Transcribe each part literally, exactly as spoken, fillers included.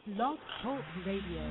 Blog Talk Radio.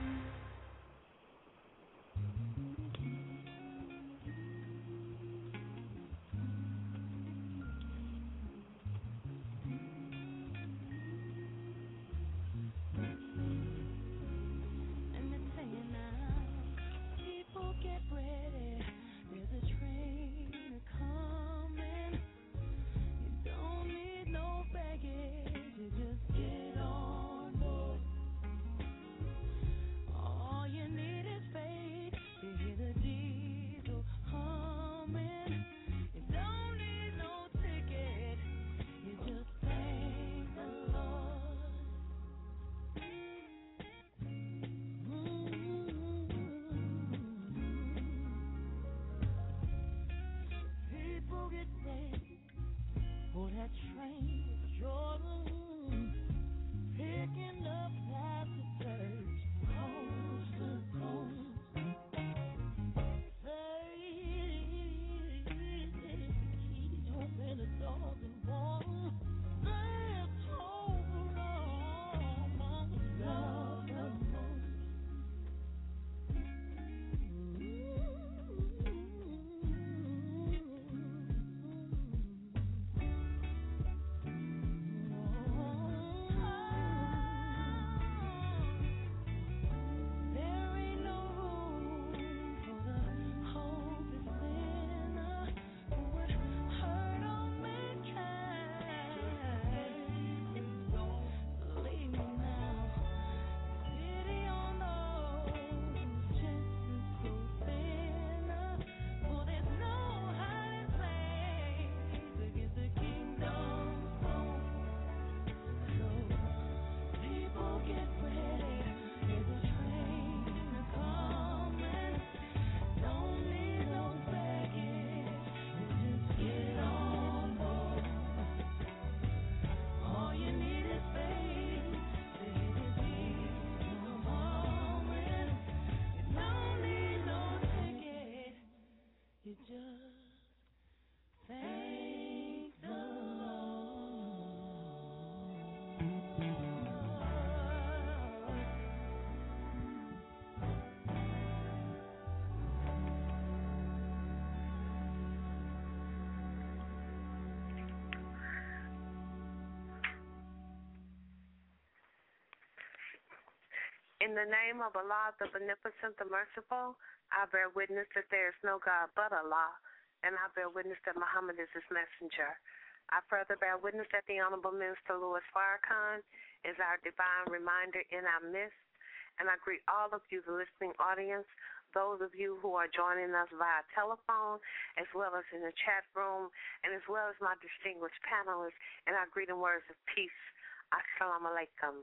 In the name of Allah, the Beneficent, the Merciful, I bear witness that there is no God but Allah, and I bear witness that Muhammad is his messenger. I further bear witness that the Honorable Minister Louis Farrakhan is our divine reminder in our midst, and I greet all of you, the listening audience, those of you who are joining us via telephone, as well as in the chat room, and as well as my distinguished panelists, and I greet in words of peace. Assalamu alaikum.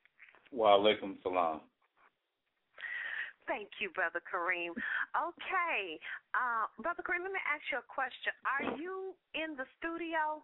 Wa alaikum salam. Thank you, Brother Kareem. Okay, uh, Brother Kareem, let me ask you a question. Are you in the studio?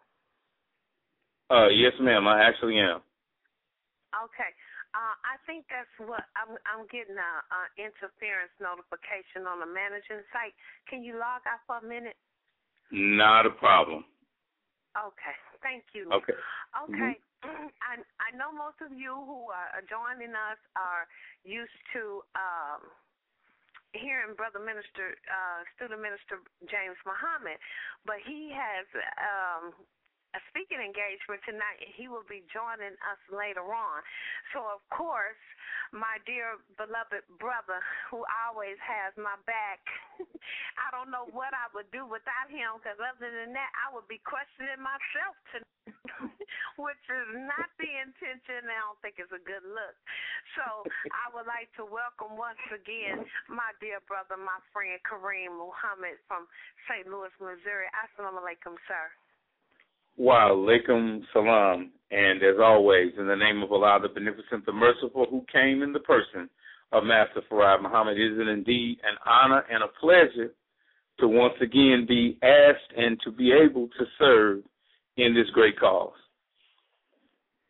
Uh, yes, ma'am, I actually am. Okay. Uh, I think that's what I'm, I'm getting a, a interference notification on the managing site. Can you log out for a minute? Not a problem. Okay. Thank you. Okay. Okay. Mm-hmm. I I know most of you who are joining us are used to um, hearing Brother Minister, uh, Student Minister James Muhammad, but he has um, a speaking engagement tonight, and he will be joining us later on. So, of course, my dear beloved brother, who always has my back, I don't know what I would do without him, because other than that, I would be questioning myself tonight, which is not the intention, and I don't think it's a good look. So I would like to welcome once again my dear brother, my friend Kareem Muhammad from Saint Louis, Missouri. Assalamu alaikum, sir. Wa alaikum salam. And as always, in the name of Allah, the Beneficent, the Merciful, who came in the person of Master Farad Muhammad, it is indeed an honor and a pleasure to once again be asked and to be able to serve in this great cause.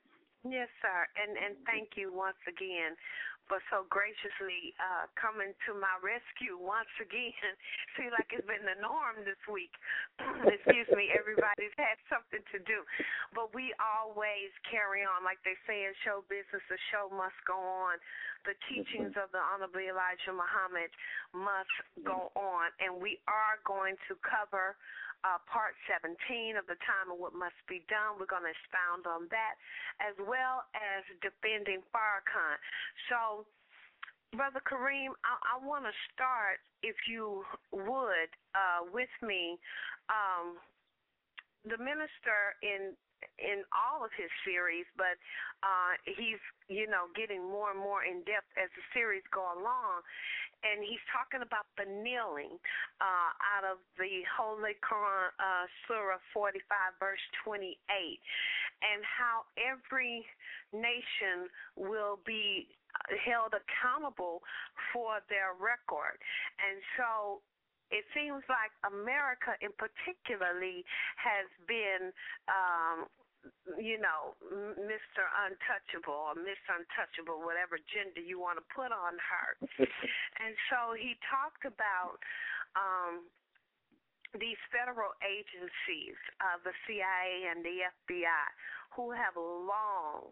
Yes, sir, and and thank you once again for so graciously uh, coming to my rescue once again. Seems like it's been the norm this week. Excuse me, everybody's had something to do, but we always carry on, like they say in show business. The show must go on. The teachings of the Honorable Elijah Muhammad must go on, and we are going to cover Uh, part seventeen of the time of what must be done. We're going to expound on that, as well as defending Farrakhan. So, Brother Kareem, I, I want to start, if you would, uh, with me. Um, the minister in in all of his series, but uh, he's, you know, getting more and more in depth as the series go along. And he's talking about the kneeling uh, out of the Holy Quran, uh, Surah forty-five, verse twenty-eight, and how every nation will be held accountable for their record. And so it seems like America in particularly has been, um, you know, Mister Untouchable or Miss Untouchable, whatever gender you want to put on her. And so he talked about um, these federal agencies, uh, the C I A and the F B I, who have long,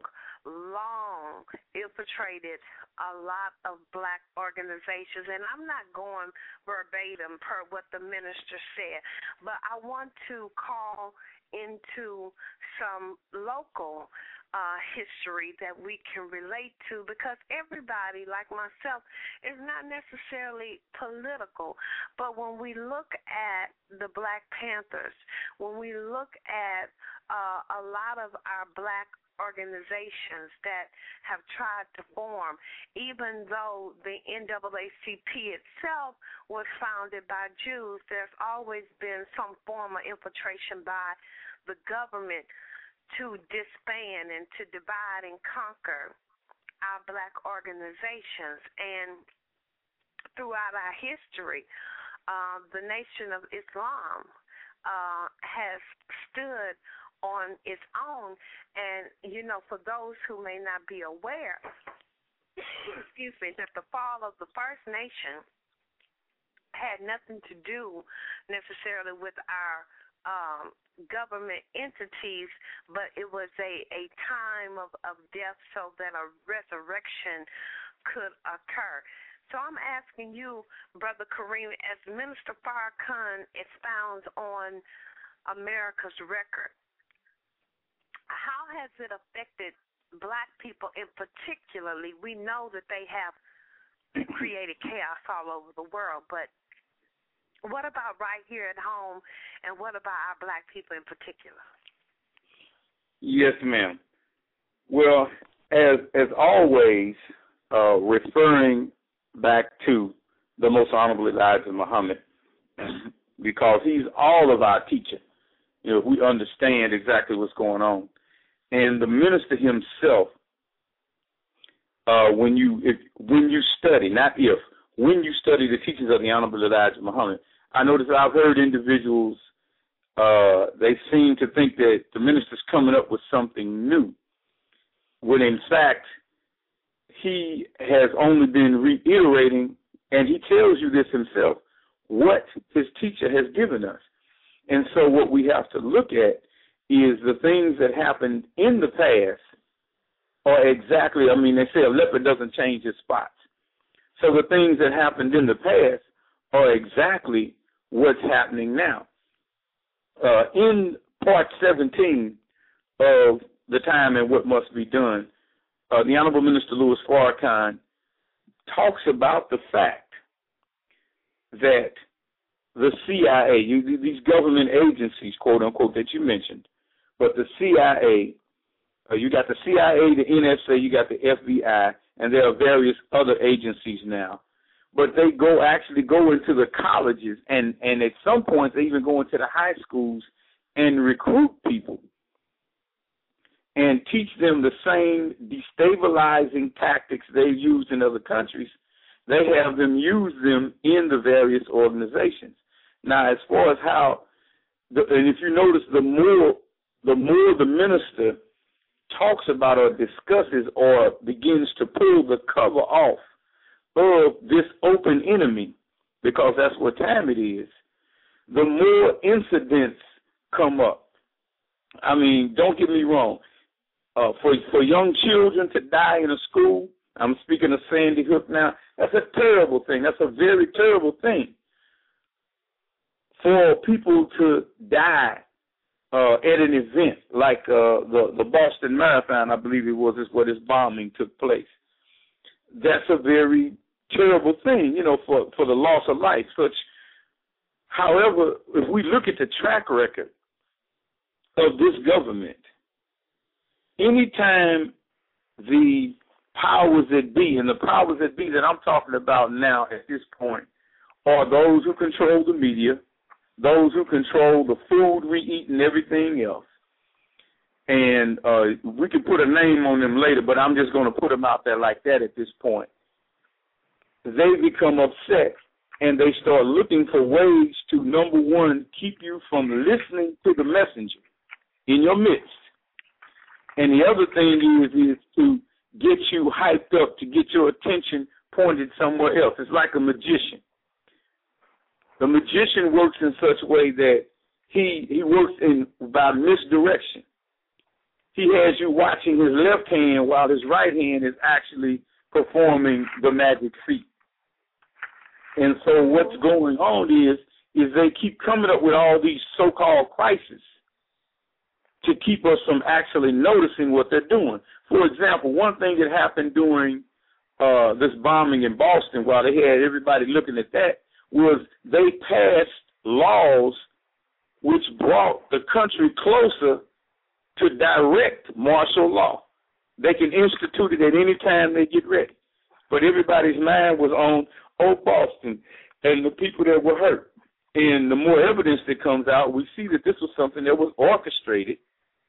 long infiltrated a lot of black organizations. And I'm not going verbatim per what the minister said, but I want to call into some local uh, history that we can relate to, because everybody, like myself, is not necessarily political. But when we look at the Black Panthers, when we look at uh, a lot of our black organizations that have tried to form, even though the N double A C P itself was founded by Jews, there's always been some form of infiltration by the government to disband and to divide and conquer our black organizations. And throughout our history, uh, the Nation of Islam uh, has stood on its own. And, you know, for those who may not be aware, excuse me, that the fall of the First Nation had nothing to do necessarily with our um, government entities, but it was a, a time of, of death so that a resurrection could occur. So I'm asking you, Brother Kareem, as Minister Farrakhan expounds on America's record, how has it affected black people in particularly? We know that they have created chaos all over the world, but what about right here at home, and what about our black people in particular? Yes, ma'am. Well, as as always, uh, referring back to the Most Honorable Elijah Muhammad, because he's all of our teacher. You know, we understand exactly what's going on. And the minister himself, uh, when you if, when you study, not if, when you study the teachings of the Honorable Elijah Muhammad, I notice I've heard individuals, uh, they seem to think that the minister's coming up with something new, when in fact he has only been reiterating, and he tells you this himself, what his teacher has given us. And so what we have to look at is the things that happened in the past are exactly, I mean, they say a leopard doesn't change his spots. So the things that happened in the past are exactly what's happening now. Uh, in part seventeen of The Time and What Must Be Done, uh, the Honorable Minister Louis Farrakhan talks about the fact that the C I A, you, these government agencies, quote unquote, that you mentioned, but the C I A, uh, you got the C I A, the N S A, you got the F B I, and there are various other agencies now. But they go actually go into the colleges, and, and at some point they even go into the high schools and recruit people and teach them the same destabilizing tactics they've used in other countries. They have them use them in the various organizations. Now, as far as how, the, and if you notice, the more the more the minister talks about or discusses or begins to pull the cover off of this open enemy, because that's what time it is, the more incidents come up. I mean, don't get me wrong. Uh, for for young children to die in a school, I'm speaking of Sandy Hook now, that's a terrible thing. That's a very terrible thing. For people to die uh, at an event like uh, the, the Boston Marathon, I believe it was, is where this bombing took place. That's a very terrible thing, you know, for, for the loss of life. Such, however, if we look at the track record of this government, anytime the powers that be, and the powers that be that I'm talking about now at this point, are those who control the media, those who control the food we eat and everything else. And uh, we can put a name on them later, but I'm just going to put them out there like that at this point. They become upset, and they start looking for ways to, number one, keep you from listening to the messenger in your midst. And the other thing is, is to get you hyped up, to get your attention pointed somewhere else. It's like a magician. The magician works in such a way that he he works in by misdirection. He has you watching his left hand while his right hand is actually performing the magic feat. And so what's going on is, is they keep coming up with all these so-called crises to keep us from actually noticing what they're doing. For example, one thing that happened during uh, this bombing in Boston, while they had everybody looking at that, was they passed laws which brought the country closer to direct martial law. They can institute it at any time they get ready. But everybody's mind was on, oh, Boston, and the people that were hurt. And the more evidence that comes out, we see that this was something that was orchestrated,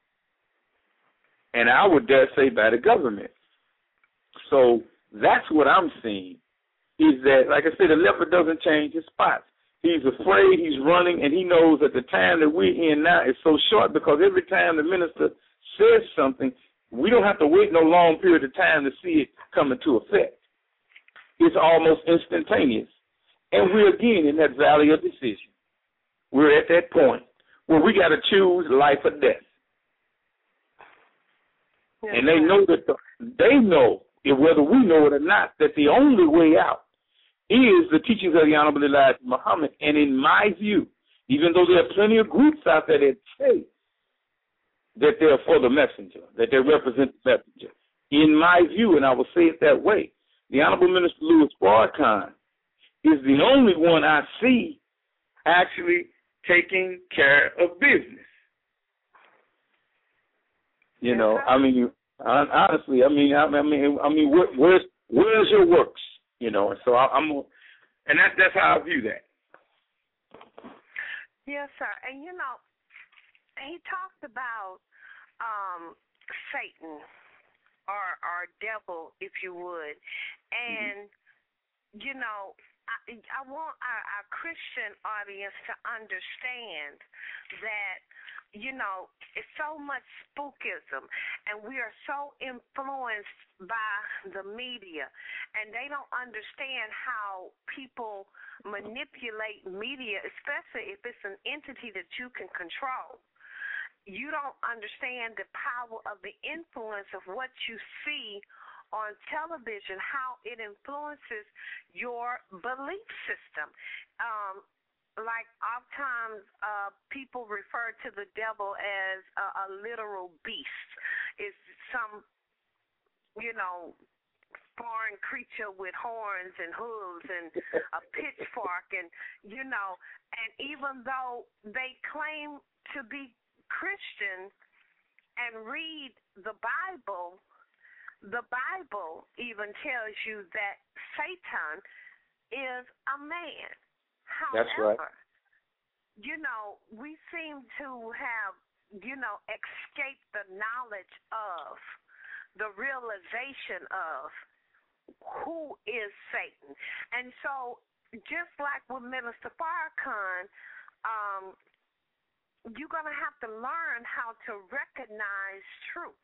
and I would dare say by the government. So that's what I'm seeing, is that, like I said, the leopard doesn't change his spots. He's afraid, he's running, and he knows that the time that we're in now is so short, because every time the minister says something, we don't have to wait no long period of time to see it come into effect. It's almost instantaneous. And we're again in that valley of decision. We're at that point where we got to choose life or death. Yeah. And they know that the, they know, whether we know it or not, that the only way out is the teachings of the Honorable Elijah Muhammad. And in my view, even though there are plenty of groups out there that say that they're for the messenger, that they represent the messenger, in my view, and I will say it that way, the Honorable Minister Louis Farrakhan is the only one I see actually taking care of business. You know, I mean, honestly, I mean, I mean, I mean, where, where's where's your works? You know, and so I, I'm, and that's that's how I view that. Yes, sir. And you know, he talked about um, Satan or or devil, if you would, and mm-hmm. you know, I, I want our, our Christian audience to understand that, you know, it's so much spookism, and we are so influenced by the media, and they don't understand how people manipulate media, especially if it's an entity that you can control. You don't understand the power of the influence of what you see on television, how it influences your belief system. Um, like oftentimes uh, people refer to the devil as a, a literal beast. It's some, you know, foreign creature with horns and hooves and a pitchfork, and, you know, and even though they claim to be Christian and read the Bible, the Bible even tells you that Satan is a man. However, that's right. You know, we seem to have, you know, escaped the knowledge of, the realization of who is Satan. And so, just like with Minister Farrakhan, um, you're going to have to learn how to recognize truth.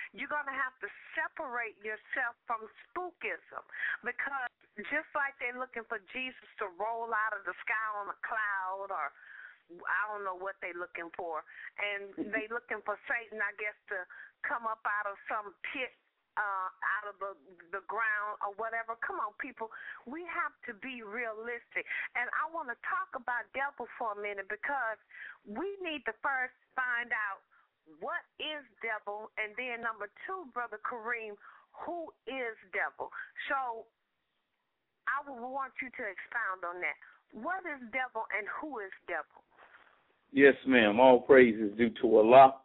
you're going to have to separate yourself from spookism, because just like they're looking for Jesus to roll out of the sky on a cloud, or I don't know what they're looking for, and they're looking for Satan, I guess, to come up out of some pit, uh, out of the, the ground or whatever. Come on, people. We have to be realistic. And I want to talk about devil for a minute, because we need to first find out what is devil, and then number two, Brother Kareem, who is devil? So I would want you to expound on that. What is devil and who is devil? Yes, ma'am. All praise is due to Allah.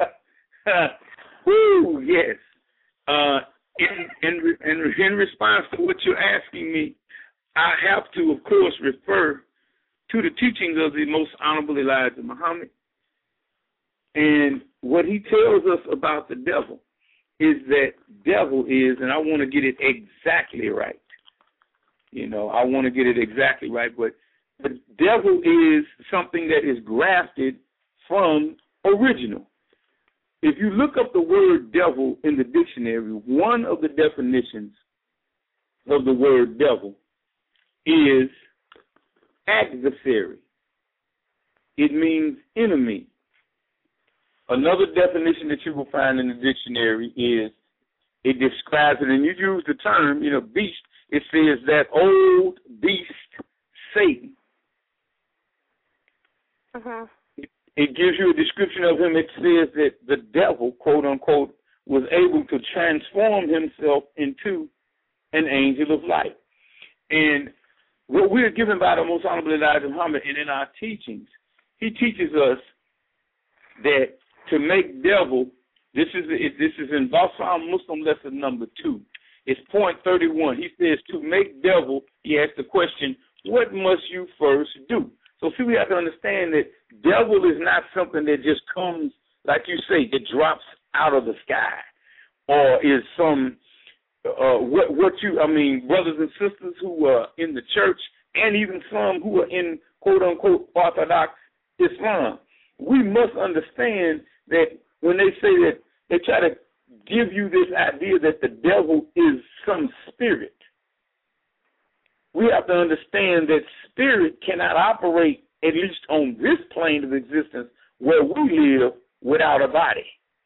Woo, yes. Uh, in, in, in, in response to what you're asking me, I have to, of course, refer to the teachings of the Most Honorable Elijah Muhammad. And what he tells us about the devil is that devil is, and I want to get it exactly right. You know, I want to get it exactly right, but the devil is something that is grafted from original. If you look up the word devil in the dictionary, one of the definitions of the word devil is adversary. It means enemy. Another definition that you will find in the dictionary is, it describes it, and you use the term, you know, beast. It says that old beast, Satan. Uh-huh. It, it gives you a description of him. It says that the devil, quote unquote, was able to transform himself into an angel of light. And what we are given by the Most Honorable Elijah Muhammad, and in our teachings, he teaches us that to make devil, this is this is in Balsam Muslim lesson number two. It's point thirty-one. He says to make devil, he asks the question, what must you first do? So see, we have to understand that devil is not something that just comes, like you say, it drops out of the sky, or is some, uh, what, what you, I mean, brothers and sisters who are in the church, and even some who are in quote-unquote Orthodox Islam, we must understand that when they say that, they try to give you this idea that the devil is some spirit. We have to understand that spirit cannot operate, at least on this plane of existence, where we live without a body.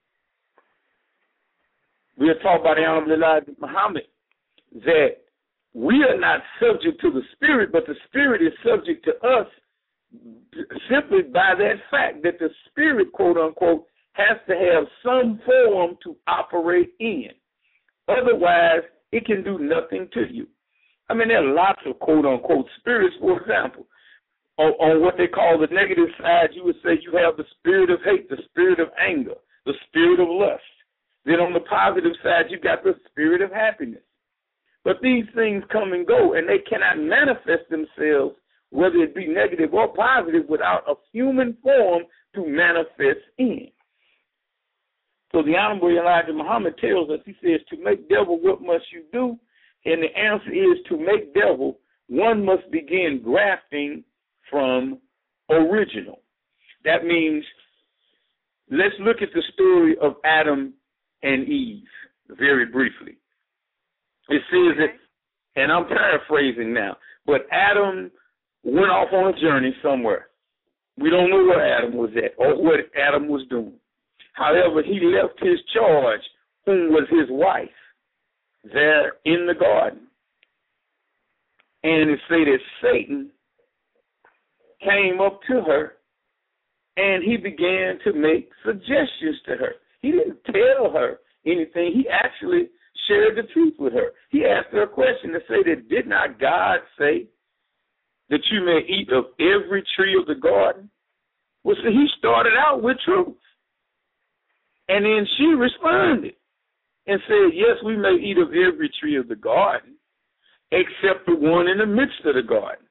We are taught by the Honorable Elijah Muhammad that we are not subject to the spirit, but the spirit is subject to us simply by that fact that the spirit, quote unquote, has to have some form to operate in. Otherwise, it can do nothing to you. I mean, there are lots of quote-unquote spirits. For example, on, on what they call the negative side, you would say you have the spirit of hate, the spirit of anger, the spirit of lust. Then on the positive side, you got the spirit of happiness. But these things come and go, and they cannot manifest themselves, whether it be negative or positive, without a human form to manifest in. So the Honorable Elijah Muhammad tells us, he says, to make devil, what must you do? And the answer is, to make devil, one must begin grafting from original. That means, let's look at the story of Adam and Eve very briefly. It says that, and I'm paraphrasing now, but Adam went off on a journey somewhere. We don't know where Adam was at or what Adam was doing. However, he left his charge, whom was his wife, there in the garden. And it say that Satan came up to her and he began to make suggestions to her. He didn't tell her anything. He actually shared the truth with her. He asked her a question to say that, did not God say that you may eat of every tree of the garden? Well, see, he started out with truth. And then she responded and said, yes, we may eat of every tree of the garden, except the one in the midst of the garden,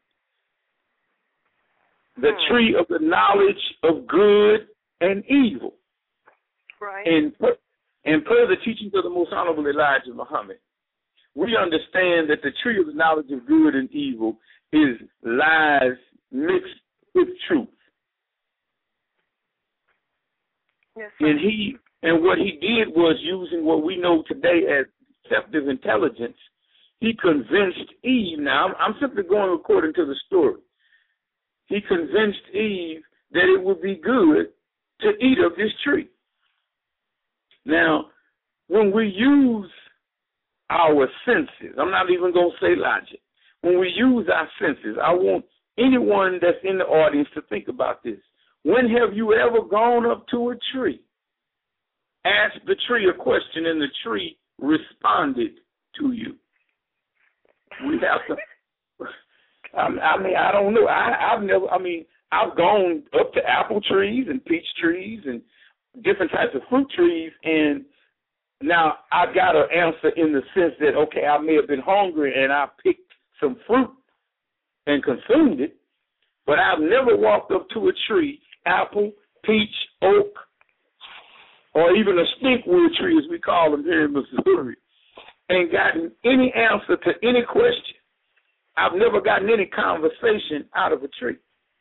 the hmm. tree of the knowledge of good and evil. Right. And, and per the teachings of the Most Honorable Elijah Muhammad, we understand that the tree of the knowledge of good and evil is lies mixed with truth. Yes, and he And what he did was, using what we know today as deceptive intelligence, he convinced Eve. Now, I'm, I'm simply going according to the story. He convinced Eve that it would be good to eat of this tree. Now, when we use our senses, I'm not even going to say logic. When we use our senses, I want anyone that's in the audience to think about this. When have you ever gone up to a tree, asked the tree a question, and the tree responded to you? We have to. I mean, I don't know. I, I've never. I mean, I've gone up to apple trees and peach trees and different types of fruit trees, and now I've got an answer in the sense that, okay, I may have been hungry and I picked some fruit and consumed it, but I've never walked up to a tree, apple, peach, oak, or even a stinkwood tree, as we call them here in Missouri, and gotten any answer to any question. I've never gotten any conversation out of a tree.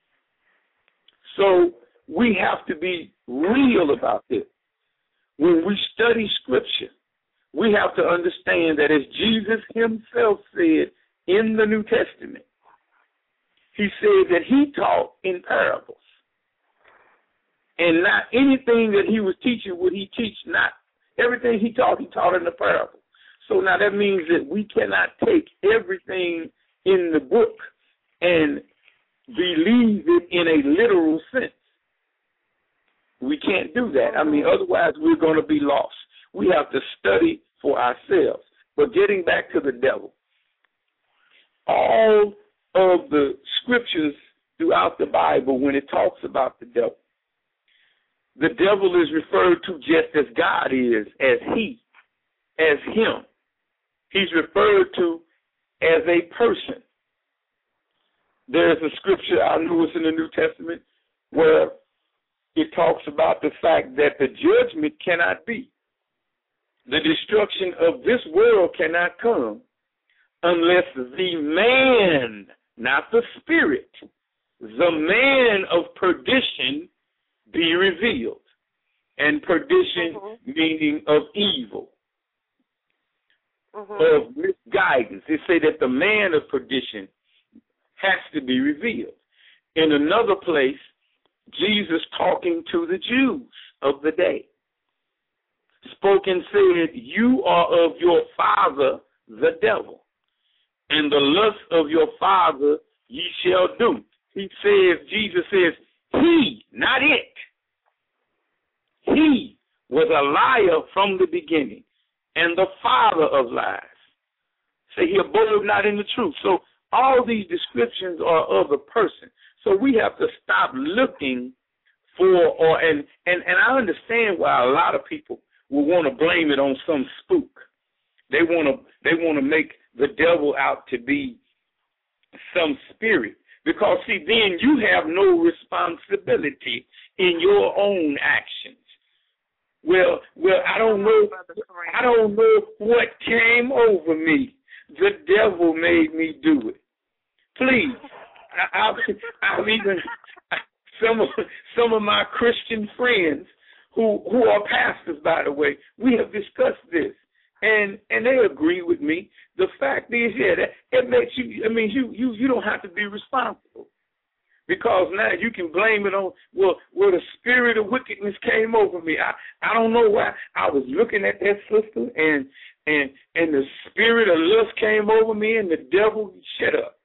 So we have to be real about this. When we study Scripture, we have to understand that, as Jesus himself said in the New Testament, he said that he taught in parables. And not anything that he was teaching would he teach, not everything he taught, he taught in the parable. So now that means that we cannot take everything in the book and believe it in a literal sense. We can't do that. I mean, otherwise we're going to be lost. We have to study for ourselves. But getting back to the devil, all of the scriptures throughout the Bible, when it talks about the devil, the devil is referred to just as God is, as he, as him. He's referred to as a person. There's a scripture, I know it's in the New Testament, where it talks about the fact that the judgment cannot be. The destruction of this world cannot come unless the man, not the spirit, the man of perdition be revealed. And perdition mm-hmm. meaning of evil, mm-hmm. of misguidance. They say that the man of perdition has to be revealed. In another place, Jesus, talking to the Jews of the day, spoke and said, you are of your father, the devil, and the lust of your father ye shall do. He says, Jesus says, he, not it. He was a liar from the beginning and the father of lies. Say he abode not in the truth. So all these descriptions are of a person. So we have to stop looking for, or and, and, and I understand why a lot of people will want to blame it on some spook. They want to they want to make the devil out to be some spirit. Because, see, then you have no responsibility in your own actions. Well, well, I don't know, I don't know what came over me. The devil made me do it. Please, I, I've, I've even some of some of my Christian friends who who are pastors, by the way, we have discussed this, and and they agree with me. The fact is, yeah, that it makes you. I mean, you you you don't have to be responsible, because now you can blame it on well, well, the spirit of wickedness came over me. I I don't know why. I was looking at that sister, and and and the spirit of lust came over me, and the devil shut up.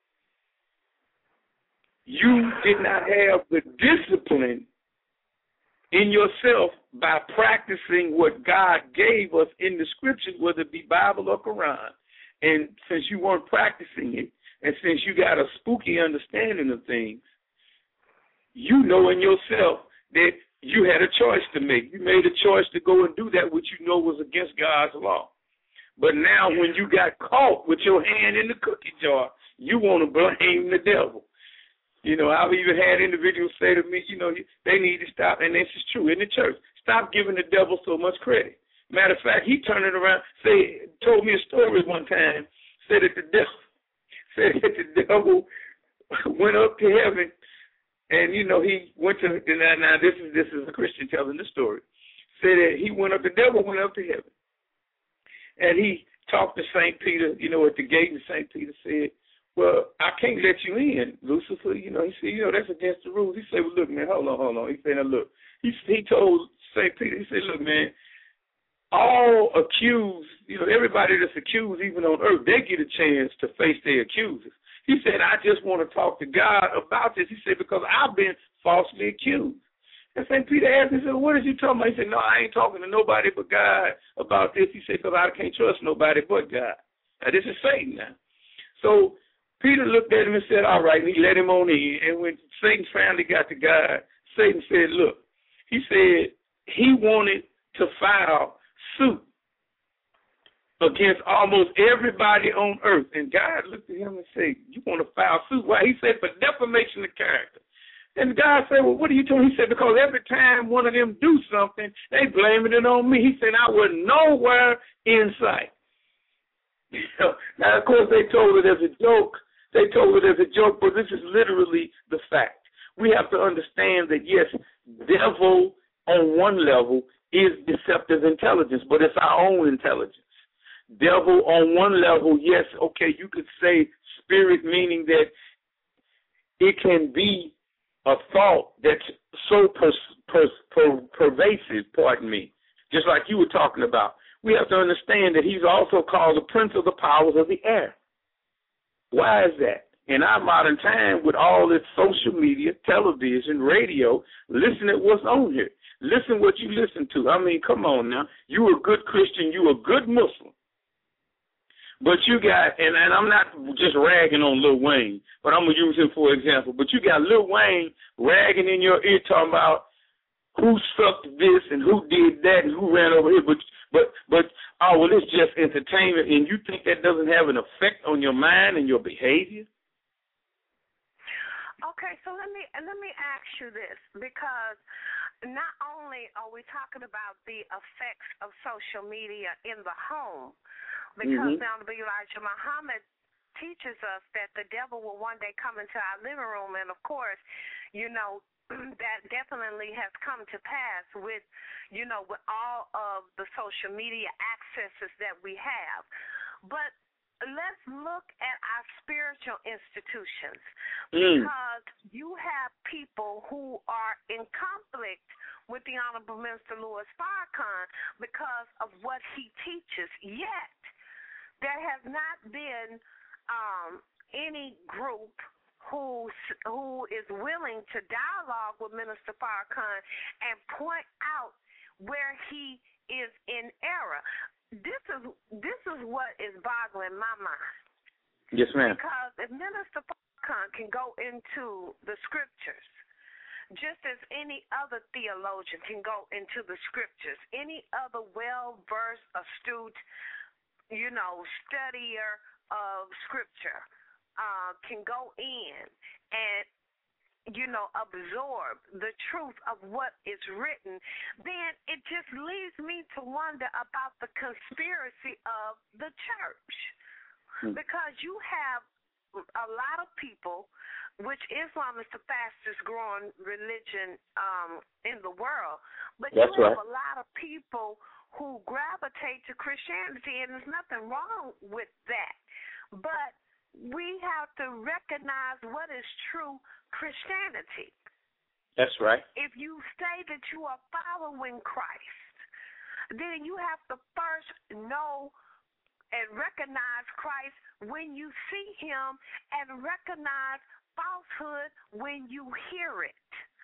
You did not have the discipline in yourself by practicing what God gave us in the scriptures, whether it be Bible or Quran. And since you weren't practicing it, and since you got a spooky understanding of things, you know in yourself that you had a choice to make. You made a choice to go and do that which you know was against God's law. But now when you got caught with your hand in the cookie jar, you want to blame the devil. You know, I've even had individuals say to me, you know, they need to stop, and this is true in the church, stop giving the devil so much credit. Matter of fact, he turned it around, say, told me a story one time, said that the devil, said that the devil went up to heaven, and, you know, he went to, now, now this is this is a Christian telling the story, said that he went up, the devil went up to heaven. And he talked to Saint Peter, you know, at the gate, and Saint Peter said, well, I can't let you in, Lucifer. You know, he said, you know, that's against the rules. He said, well, look, man, hold on, hold on. He said, now, look, he, he told Saint Peter, he said, look, man, all accused, you know, everybody that's accused, even on earth, they get a chance to face their accusers. He said, I just want to talk to God about this. He said, because I've been falsely accused. And Saint Peter asked him, he said, what is you talking about? He said, no, I ain't talking to nobody but God about this. He said, because I can't trust nobody but God. Now, this is Satan now. So Peter looked at him and said, all right, and he let him on in. And when Satan finally got to God, Satan said, look, he said he wanted to file suit against almost everybody on earth. And God looked at him and said, you want to file suit? Why? He said, for defamation of character. And God said, well, what are you doing? He said, because every time one of them do something, they blaming it on me. He said, I was nowhere in sight. Now, of course, they told it as a joke. They told it as a joke, but this is literally the fact. We have to understand that, yes, devil on one level is deceptive intelligence, but it's our own intelligence. Devil on one level, yes, okay, you could say spirit, meaning that it can be a thought that's so per, per, per, pervasive, pardon me, just like you were talking about. We have to understand that he's also called the prince of the powers of the air. Why is that? In our modern time, with all this social media, television, radio, listen at what's on here. Listen what you listen to. I mean, come on now. You a good Christian. You a good Muslim. But you got, and, and I'm not just ragging on Lil Wayne, but I'm going to use him for example. But you got Lil Wayne ragging in your ear talking about who sucked this and who did that and who ran over here. But, but, but oh, well, it's just entertainment. And you think that doesn't have an effect on your mind and your behavior? Okay, so let me let me ask you this, because not only are we talking about the effects of social media in the home, because mm-hmm. now the Elijah Muhammad teaches us that the devil will one day come into our living room, and of course, you know, that definitely has come to pass with, you know, with all of the social media accesses that we have. But let's look at our spiritual institutions, mm. because you have people who are in conflict with the Honorable Minister Louis Farrakhan because of what he teaches, yet there has not been um, any group who who is willing to dialogue with Minister Farrakhan and point out where he is in error. This is this is what is boggling my mind. Yes, ma'am. Because if Minister Farrakhan can go into the scriptures, just as any other theologian can go into the scriptures, any other well-versed, astute, you know, studier of scripture uh, can go in and, you know, absorb the truth of what is written, then it just leads me to wonder about the conspiracy of the church. Hmm. Because you have a lot of people, which Islam is the fastest growing religion um, in the world, but That's you have right. a lot of people who gravitate to Christianity, and there's nothing wrong with that. But we have to recognize what is true Christianity. That's right. If you say that you are following Christ, then you have to first know and recognize Christ when you see him, and recognize falsehood when you hear it.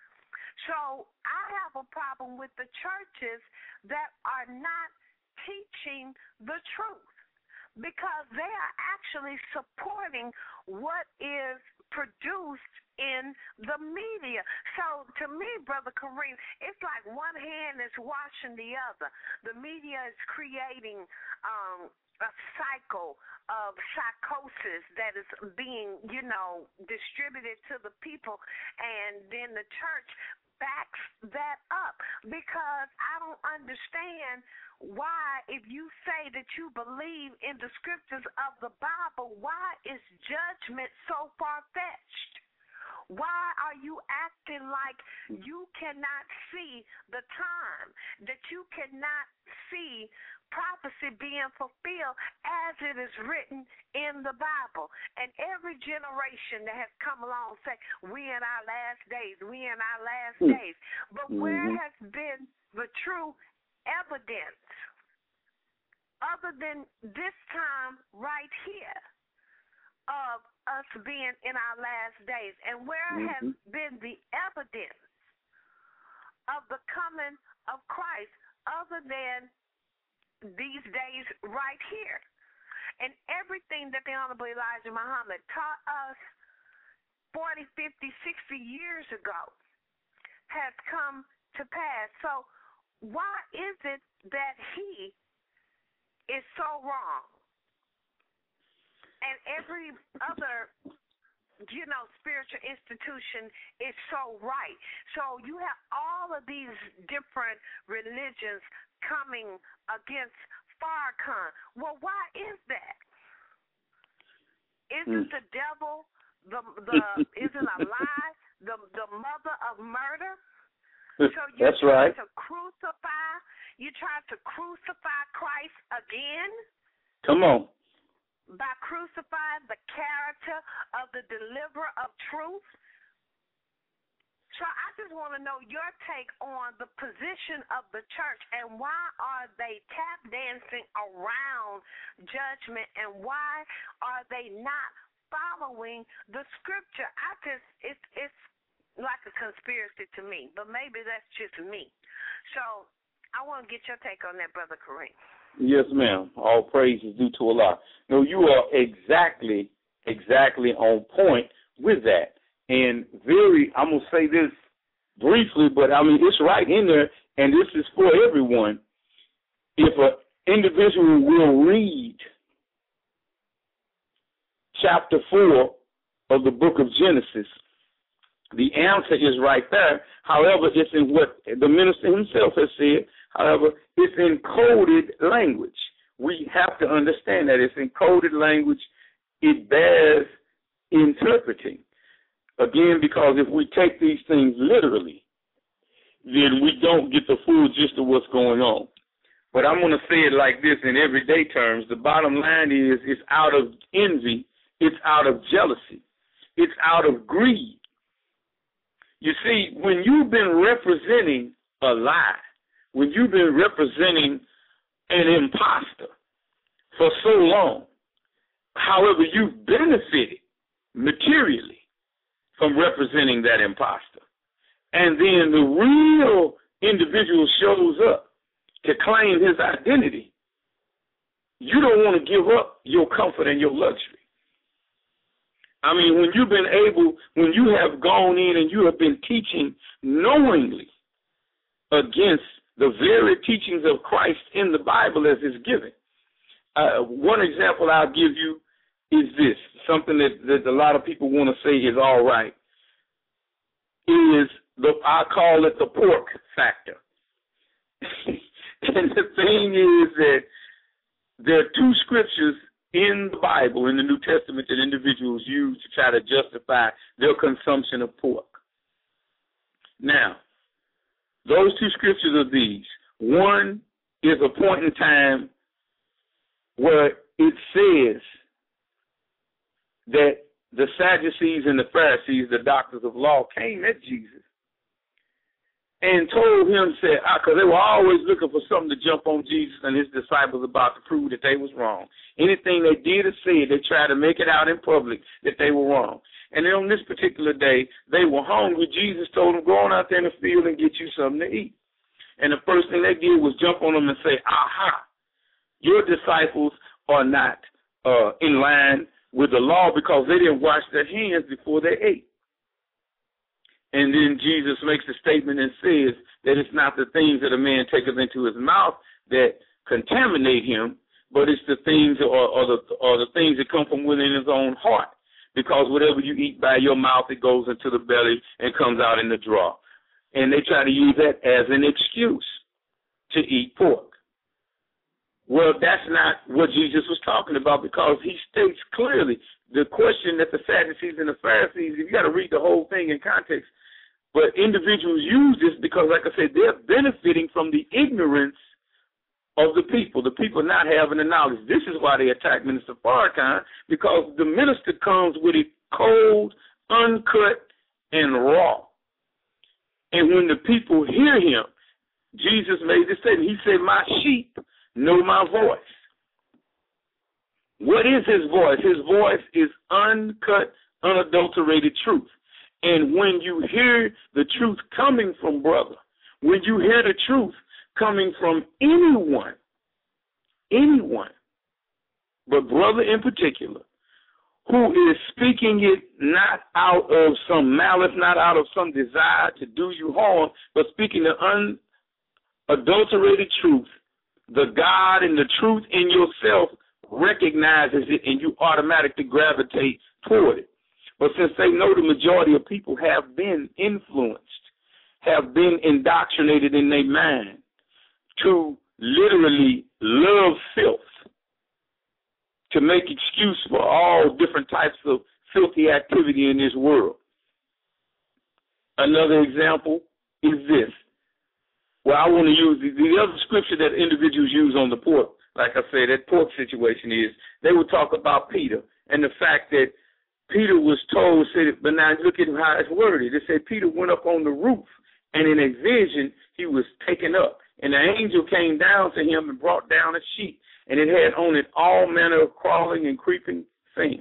So I have a problem with the churches that are not teaching the truth, because they are actually supporting what is produced in the media. So to me, Brother Kareem, it's like one hand is washing the other. The media is creating um, a cycle of psychosis that is being, you know, distributed to the people, and then the church backs that up, because I don't understand why, if you say that you believe in the scriptures of the Bible, why is judgment so far-fetched? Why are you acting like you cannot see the time, that you cannot see prophecy being fulfilled as it is written in the Bible? And every generation that has come along say, we in our last days, we in our last mm-hmm. days. But where mm-hmm. has been the true evidence other than this time right here of us being in our last days? And where mm-hmm. has been the evidence of the coming of Christ other than these days right here? And everything that the Honorable Elijah Muhammad taught us forty, fifty, sixty years ago has come to pass. So why is it that he is so wrong and every other, you know, spiritual institution is so right? So you have all of these different religions coming against Farrakhan. Well, why is that? Isn't mm. the devil the the isn't a lie the the mother of murder? So you That's try right. to crucify you try to crucify Christ again? Come on. By crucifying the character of the deliverer of truth? So I just want to know your take on the position of the church and why are they tap dancing around judgment and why are they not following the scripture? I just, it's, it's like a conspiracy to me, but maybe that's just me. So I want to get your take on that, Brother Kareem. Yes, ma'am. All praise is due to Allah. No, you are exactly, exactly on point with that. And very, I'm going to say this briefly, but I mean, it's right in there, and this is for everyone. If an individual will read chapter four of the book of Genesis, the answer is right there. However, it's in what the minister himself has said. However, it's in coded language. We have to understand that it's in coded language. It bears interpreting. Again, because if we take these things literally, then we don't get the full gist of what's going on. But I'm going to say it like this in everyday terms. The bottom line is it's out of envy. It's out of jealousy. It's out of greed. You see, when you've been representing a lie, when you've been representing an imposter for so long, however, you've benefited materially from representing that imposter. And then the real individual shows up to claim his identity. You don't want to give up your comfort and your luxury. I mean, when you've been able, when you have gone in and you have been teaching knowingly against the very teachings of Christ in the Bible as it's given. Uh, one example I'll give you is this, something that, that a lot of people want to say is all right, is the, I call it the pork factor. And the thing is that there are two scriptures in the Bible, in the New Testament, that individuals use to try to justify their consumption of pork. Now, those two scriptures are these. One is a point in time where it says that the Sadducees and the Pharisees, the doctors of law, came at Jesus and told him, said, because they were always looking for something to jump on Jesus and his disciples about to prove that they was wrong. Anything they did or said, they tried to make it out in public that they were wrong. And then on this particular day, they were hungry. Jesus told them, go on out there in the field and get you something to eat. And the first thing they did was jump on them and say, aha, your disciples are not uh, in line with the law because they didn't wash their hands before they ate. And then Jesus makes a statement and says that it's not the things that a man taketh into his mouth that contaminate him, but it's the things or, or, the, or the things that come from within his own heart. Because whatever you eat by your mouth, it goes into the belly and comes out in the draw. And they try to use that as an excuse to eat pork. Well, that's not what Jesus was talking about, because he states clearly the question that the Sadducees and the Pharisees, you got to read the whole thing in context, but individuals use this because, like I said, they're benefiting from the ignorance of the people, the people not having the knowledge. This is why they attack Minister Farrakhan, because the minister comes with it cold, uncut, and raw. And when the people hear him, Jesus made this statement. He said, my sheep know my voice. What is his voice? His voice is uncut, unadulterated truth. And when you hear the truth coming from brother, when you hear the truth coming from anyone, anyone, but brother in particular, who is speaking it not out of some malice, not out of some desire to do you harm, but speaking the unadulterated truth, the God and the truth in yourself recognizes it, and you automatically gravitate toward it. But since they know the majority of people have been influenced, have been indoctrinated in their mind to literally love filth, to make excuse for all different types of filthy activity in this world. Another example is this. Well, I want to use the, the other scripture that individuals use on the pork. Like I said, that pork situation is they would talk about Peter and the fact that Peter was told, said, but now look at how it's worded. It said Peter went up on the roof, and in a vision he was taken up. And the angel came down to him and brought down a sheet, and it had on it all manner of crawling and creeping things.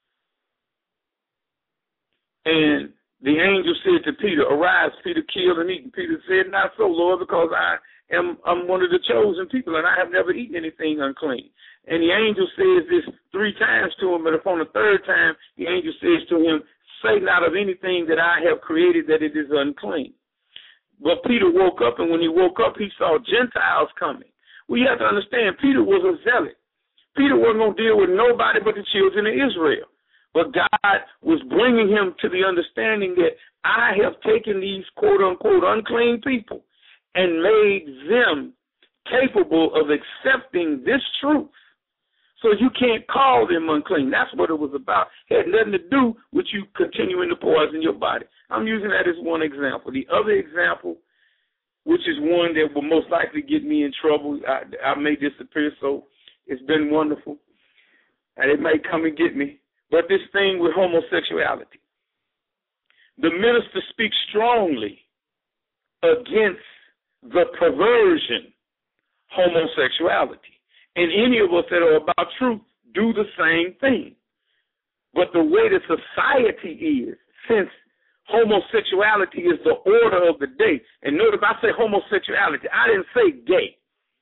And the angel said to Peter, arise, Peter, kill and eat. And Peter said, not so, Lord, because I am I'm one of the chosen people, and I have never eaten anything unclean. And the angel says this three times to him, but upon the third time, the angel says to him, say not of anything that I have created that it is unclean. But Peter woke up, and when he woke up, he saw Gentiles coming. Well, you have to understand, Peter was a zealot. Peter wasn't going to deal with nobody but the children of Israel. But God was bringing him to the understanding that I have taken these quote-unquote unclean people and made them capable of accepting this truth. So you can't call them unclean. That's what it was about. It had nothing to do with you continuing to poison your body. I'm using that as one example. The other example, which is one that will most likely get me in trouble, I, I may disappear, so it's been wonderful. And it may come and get me. But this thing with homosexuality. The minister speaks strongly against the perversion homosexuality. And any of us that are about truth do the same thing. But the way the society is, since homosexuality is the order of the day, and note if I say homosexuality, I didn't say gay.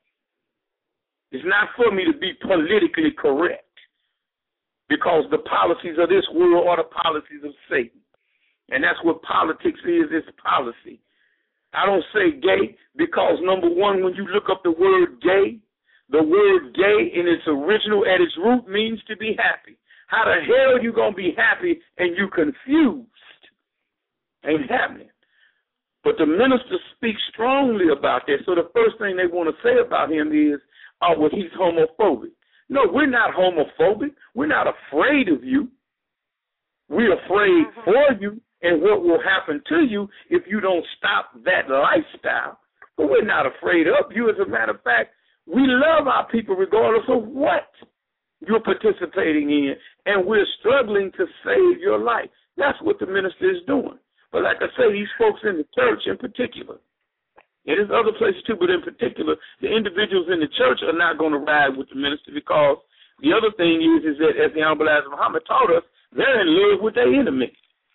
It's not for me to be politically correct, because the policies of this world are the policies of Satan. And that's what politics is, it's policy. I don't say gay because, number one, when you look up the word gay, the word gay in its original, at its root, means to be happy. How the hell are you going to be happy and you confused? Ain't happening. But the minister speaks strongly about that. So the first thing they want to say about him is, oh, well, he's homophobic. No, we're not homophobic. We're not afraid of you. We're afraid mm-hmm. for you and what will happen to you if you don't stop that lifestyle. But we're not afraid of you. As a matter of fact, we love our people regardless of what you're participating in, and we're struggling to save your life. That's what the minister is doing. But like I say, these folks in the church in particular, and there's other places too, but in particular, the individuals in the church are not going to ride with the minister, because the other thing is, is that, as the Honorable Elijah Muhammad taught us, they're in love with their enemy.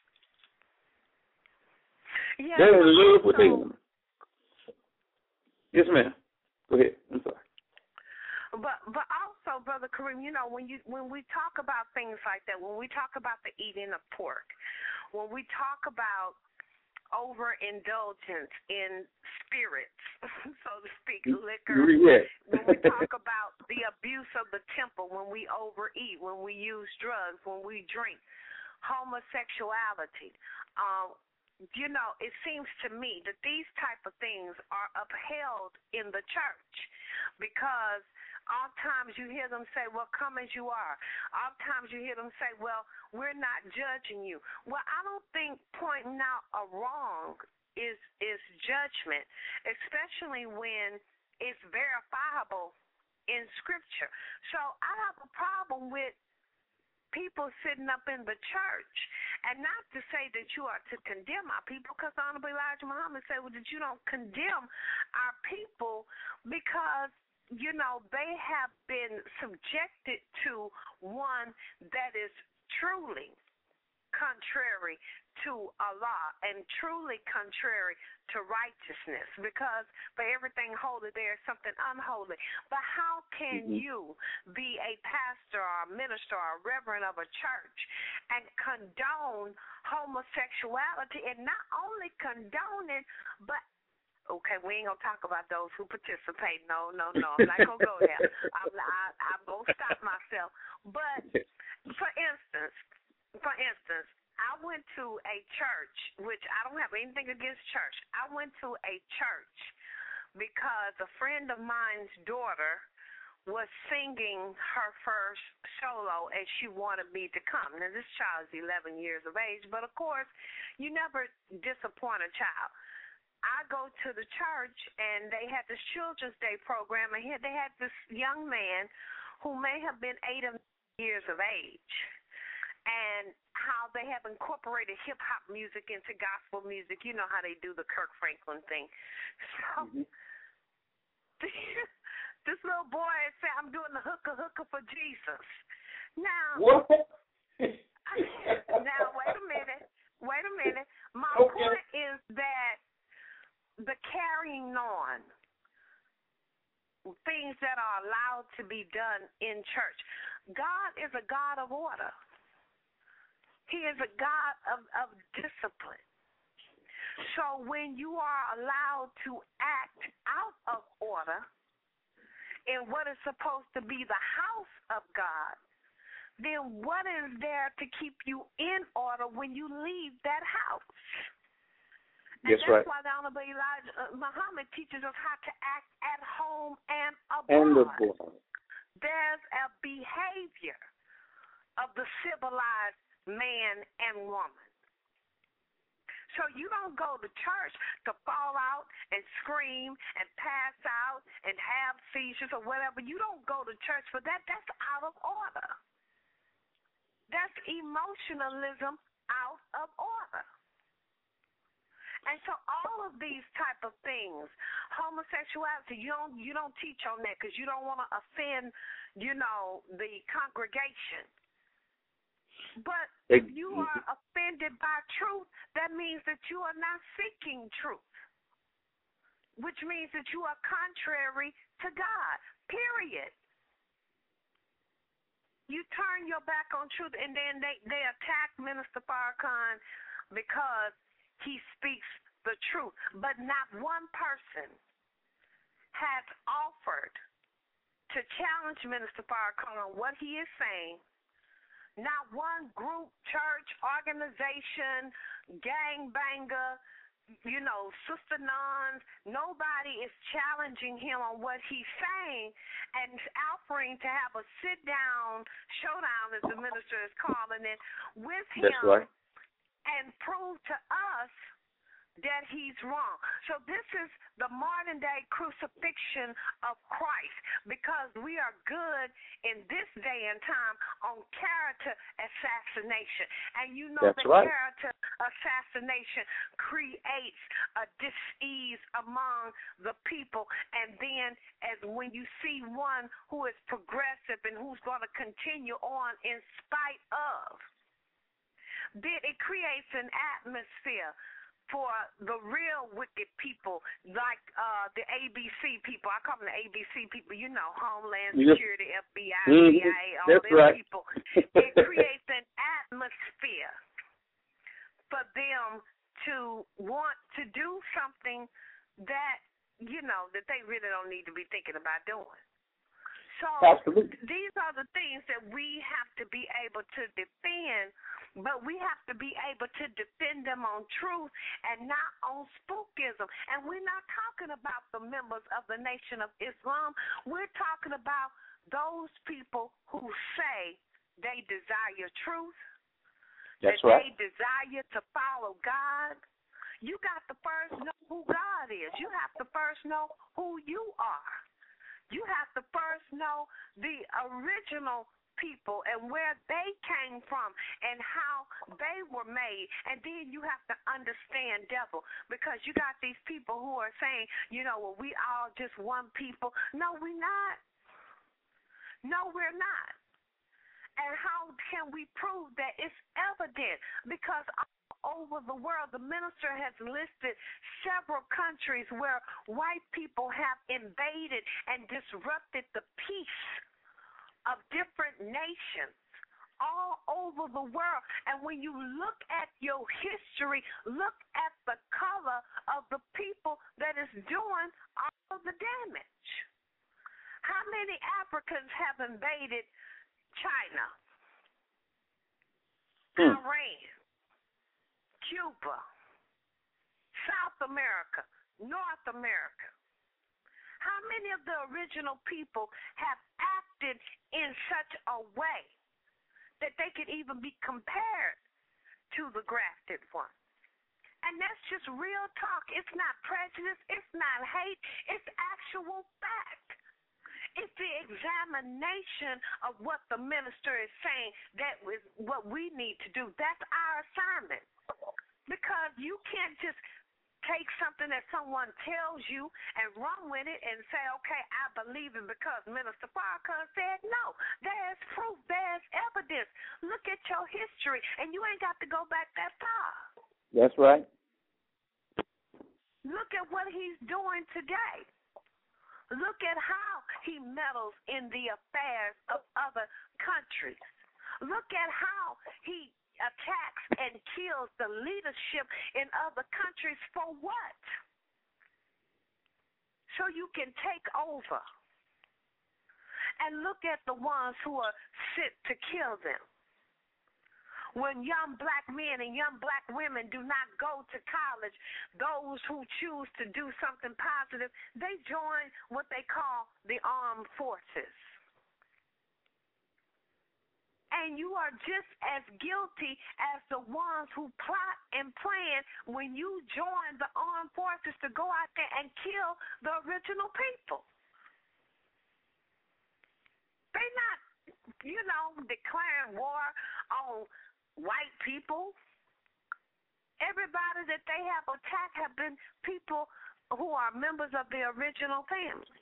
Yeah, they're in love with their enemy. Yes, ma'am. Go ahead. I'm sorry. But but also, Brother Kareem, you know, when you when we talk about things like that, when we talk about the eating of pork, when we talk about overindulgence in spirits, so to speak, liquor, yes. when we talk about the abuse of the temple, when we overeat, when we use drugs, when we drink, homosexuality, um, you know, it seems to me that these type of things are upheld in the church because Oftentimes you hear them say, well, come as you are. Oftentimes you hear them say, well, we're not judging you. Well, I don't think pointing out a wrong is is judgment, especially when it's verifiable in Scripture. So I have a problem with people sitting up in the church, and not to say that you are to condemn our people, because Honorable Elijah Muhammad said, well, that you don't condemn our people because, you know, they have been subjected to one that is truly contrary to Allah and truly contrary to righteousness, because for everything holy there is something unholy. But how can mm-hmm. you be a pastor or a minister or a reverend of a church and condone homosexuality, and not only condone it, but okay, we ain't going to talk about those who participate. No, no, no. I'm not going to go there. I'm, I, I'm going to stop myself. But, for instance, for instance, I went to a church, which I don't have anything against church. I went to a church because a friend of mine's daughter was singing her first solo, and she wanted me to come. Now, this child is eleven years of age, but, of course, you never disappoint a child. I go to the church, and they had this Children's Day program, and here they had this young man who may have been eight or nine years of age, and how they have incorporated hip-hop music into gospel music. You know how they do the Kirk Franklin thing. So mm-hmm. this little boy said, I'm doing the hooker hooker for Jesus. Now, what? now, wait a minute. Wait a minute. My okay. point is that the carrying on, things that are allowed to be done in church. God is a God of order. He is a God of, of discipline. So when you are allowed to act out of order in what is supposed to be the house of God, then what is there to keep you in order when you leave that house? And that's, that's right. why the Honorable Elijah uh, Muhammad teaches us how to act at home and abroad. And abroad. There's a behavior of the civilized man and woman. So you don't go to church to fall out and scream and pass out and have seizures or whatever. You don't go to church for that. That's out of order. That's emotionalism out of order. And so all of these type of things, homosexuality, you don't you don't teach on that because you don't want to offend, you know, the congregation. But if you are offended by truth, that means that you are not seeking truth, which means that you are contrary to God, period. You turn your back on truth, and then they, they attack Minister Farrakhan because he speaks the truth. But not one person has offered to challenge Minister Farrakhan on what he is saying. Not one group, church, organization, gangbanger, you know, sister nuns, nobody is challenging him on what he's saying and offering to have a sit-down showdown, as the minister is calling it, with him. That's right. And prove to us that he's wrong. So this is the modern-day crucifixion of Christ, because we are good in this day and time on character assassination. And you know That's that right. character assassination creates a dis-ease among the people. And then as when you see one who is progressive and who's going to continue on in spite of, then it creates an atmosphere for the real wicked people, like uh, the A B C people. I call them the A B C people, you know, Homeland Security, yep. F B I, mm-hmm. C I A, all That's these right. people. It creates an atmosphere for them to want to do something that, you know, that they really don't need to be thinking about doing. So Absolutely. these are the things that we have to be able to defend, But we have to be able to defend them on truth and not on spookism. And we're not talking about the members of the Nation of Islam. We're talking about those people who say they desire truth, That's that right. they desire to follow God. You got to first know who God is. You have to first know who you are. You have to first know the original people and where they came from and how they were made. And then you have to understand devil, because you got these people who are saying, you know, well, we all just one people. No, we're not. No, we're not. And how can we prove that? It's evident, because all over the world, the minister has listed several countries where white people have invaded and disrupted the peace of different nations all over the world. And when you look at your history, look at the color of the people that is doing all of the damage. How many Africans have invaded China, Hmm. Iran, Cuba, South America, North America? How many of the original people have acted in such a way that they could even be compared to the grafted one? And that's just real talk. It's not prejudice. It's not hate. It's actual fact. It's the examination of what the minister is saying that is what we need to do. That's our assignment. Because you can't just take something that someone tells you and run with it and say, okay, I believe it because Minister Farrakhan said no. There's proof. There's evidence. Look at your history, and you ain't got to go back that far. That's right. Look at what he's doing today. Look at how he meddles in the affairs of other countries. Look at how he attacks and kills the leadership in other countries. For what? So you can take over. And look at the ones who are sent to kill them. When young black men and young black women do not go to college, those who choose to do something positive, they join what they call the armed forces. And you are just as guilty as the ones who plot and plan when you join the armed forces to go out there and kill the original people. They're not, you know, declaring war on white people. Everybody that they have attacked have been people who are members of the original family.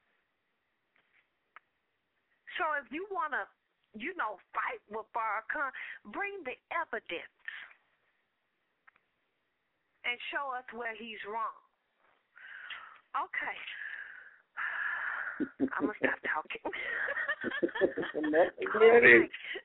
So if you want to, you know, fight with Farrakhan, bring the evidence and show us where he's wrong. Okay. I'm going to stop talking. Okay.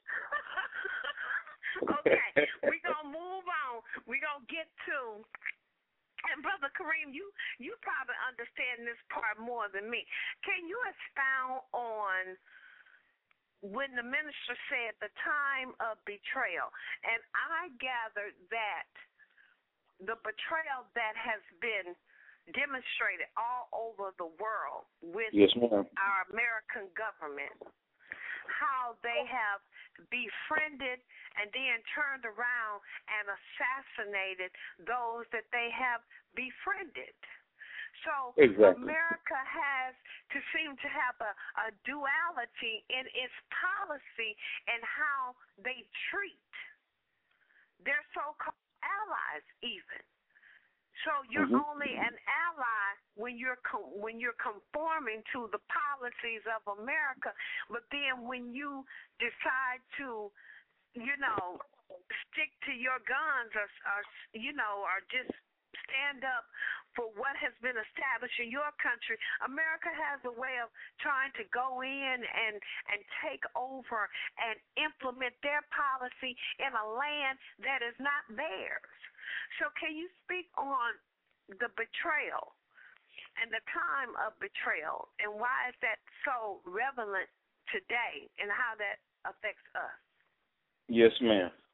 Okay, we're going to move on. We're going to get to, and Brother Kareem, you, you probably understand this part more than me. Can you expound on when the minister said the time of betrayal? And I gathered that the betrayal that has been demonstrated all over the world with yes, ma'am. our American government, how they have befriended and then turned around and assassinated those that they have befriended. So exactly. America has to seem to have a, a duality in its policy and how they treat their so-called allies even. So you're mm-hmm. only an ally when you're com- when you're conforming to the policies of America, but then when you decide to, you know, stick to your guns or, or you know, or just stand up for what has been established in your country, America has a way of trying to go in and, and take over and implement their policy in a land that is not theirs. So can you speak on the betrayal and the time of betrayal, and why is that so relevant today and how that affects us? Yes, ma'am.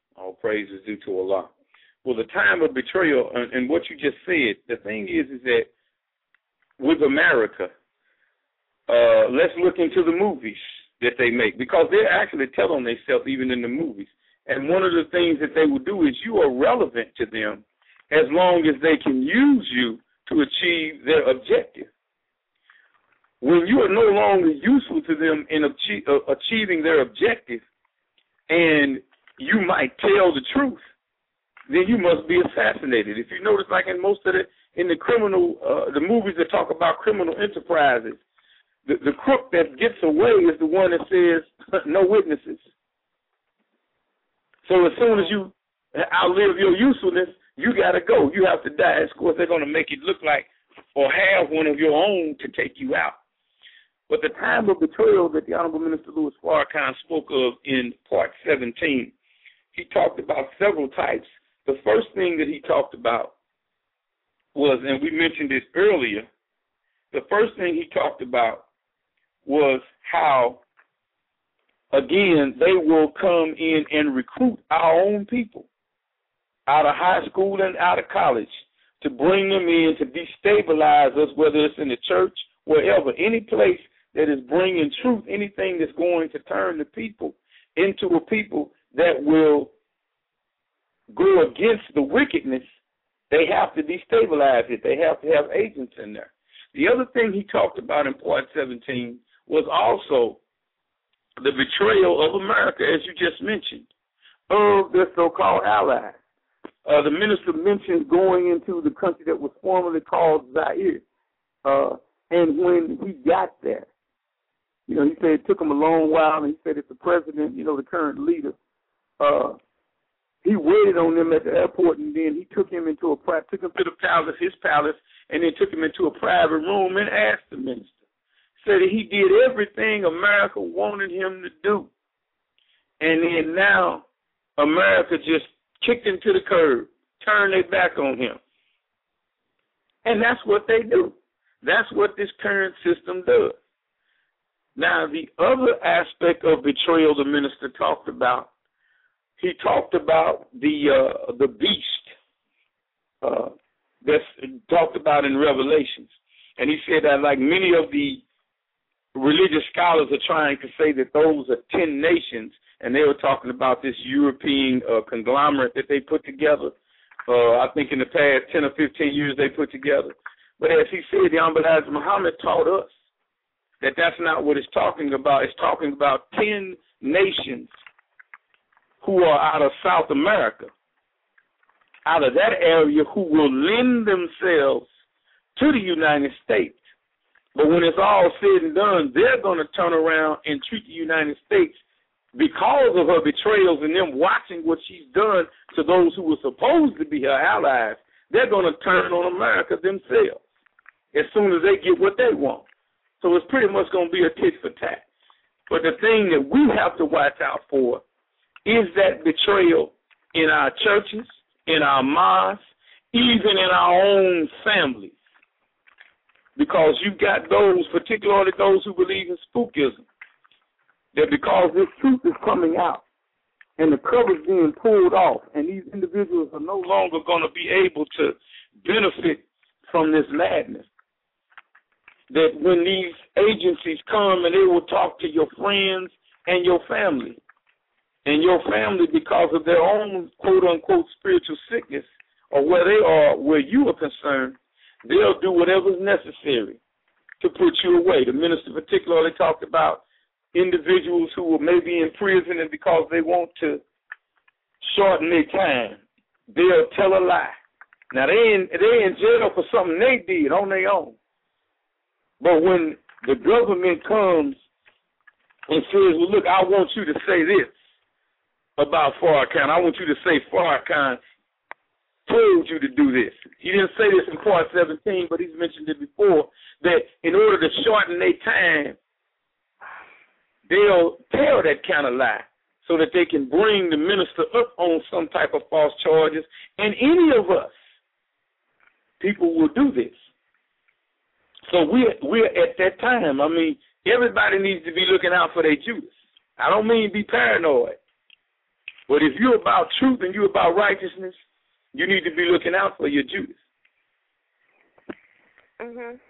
All praise is due to Allah. Well, the time of betrayal, and, and what you just said, the thing is, is that with America, uh, let's look into the movies that they make, because they actually tell on themselves even in the movies. And one of the things that they will do is you are relevant to them as long as they can use you to achieve their objective. When you are no longer useful to them in achieve, uh, achieving their objective, and you might tell the truth, then you must be assassinated. If you notice, like in most of the in the criminal, uh, the movies that talk about criminal enterprises, the, the crook that gets away is the one that says no witnesses. So as soon as you outlive your usefulness, you got to go. You have to die. Of course, they're going to make it look like or have one of your own to take you out. But the time of betrayal that the Honorable Minister Louis Farrakhan spoke of in Part seventeen, he talked about several types. The first thing that he talked about was, and we mentioned this earlier, the first thing he talked about was how, again, they will come in and recruit our own people out of high school and out of college to bring them in to destabilize us, whether it's in the church, wherever, any place that is bringing truth, anything that's going to turn the people into a people that will go against the wickedness. They have to destabilize it. They have to have agents in there. The other thing he talked about in Part seventeen was also the betrayal of America, as you just mentioned, of their so-called allies. Uh, the minister mentioned going into the country that was formerly called Zaire. Uh, and when he got there, you know, he said it took him a long while, and he said that the president, you know, the current leader, uh, he waited on them at the airport, and then he took him into a took him to the palace, his palace, and then took him into a private room and asked the minister. Said that he did everything America wanted him to do. And then now America just kicked him to the curb, turned their back on him. And that's what they do. That's what this current system does. Now, the other aspect of betrayal the minister talked about, he talked about the uh, the beast uh, that's talked about in Revelations. And he said that, like many of the religious scholars are trying to say that those are ten nations, and they were talking about this European uh, conglomerate that they put together. Uh, I think in the past ten or fifteen years they put together. But as he said, the Honorable Elijah Muhammad taught us that that's not what it's talking about. It's talking about ten nations who are out of South America, out of that area, who will lend themselves to the United States. But when it's all said and done, they're going to turn around and treat the United States, because of her betrayals and them watching what she's done to those who were supposed to be her allies. They're going to turn on America themselves as soon as they get what they want. So it's pretty much going to be a tit for tat. But the thing that we have to watch out for is that betrayal in our churches, in our mosques, even in our own families. Because you've got those, particularly those who believe in spookism, that because this truth is coming out and the cover's being pulled off, and these individuals are no longer going to be able to benefit from this madness, that when these agencies come and they will talk to your friends and your family, and your family, because of their own quote-unquote spiritual sickness, or where they are, where you are concerned, they'll do whatever is necessary to put you away. The minister particularly talked about individuals who were maybe in prison, and because they want to shorten their time, they'll tell a lie. Now, they in, they in jail for something they did on their own. But when the government comes and says, well, look, I want you to say this about Farrakhan. I want you to say Farrakhan told you to do this. He didn't say this in Part seventeen, but he's mentioned it before, that in order to shorten their time, they'll tell that kind of lie so that they can bring the minister up on some type of false charges. And any of us, people will do this. So we're, we're at that time. I mean, everybody needs to be looking out for their Judas. I don't mean be paranoid, But if you're about truth and you're about righteousness, you need to be looking out for your Judas. Mhm.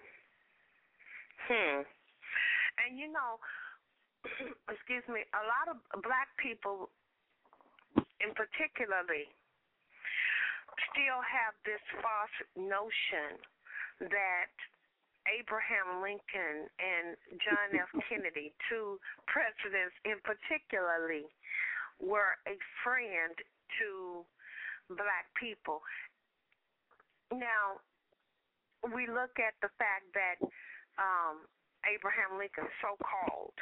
Hmm. And you know, excuse me, a lot of black people, in particularly, still have this false notion that Abraham Lincoln and John F. Kennedy, two presidents in particularly, were a friend to black people. Now, we look at the fact that um, Abraham Lincoln, so-called,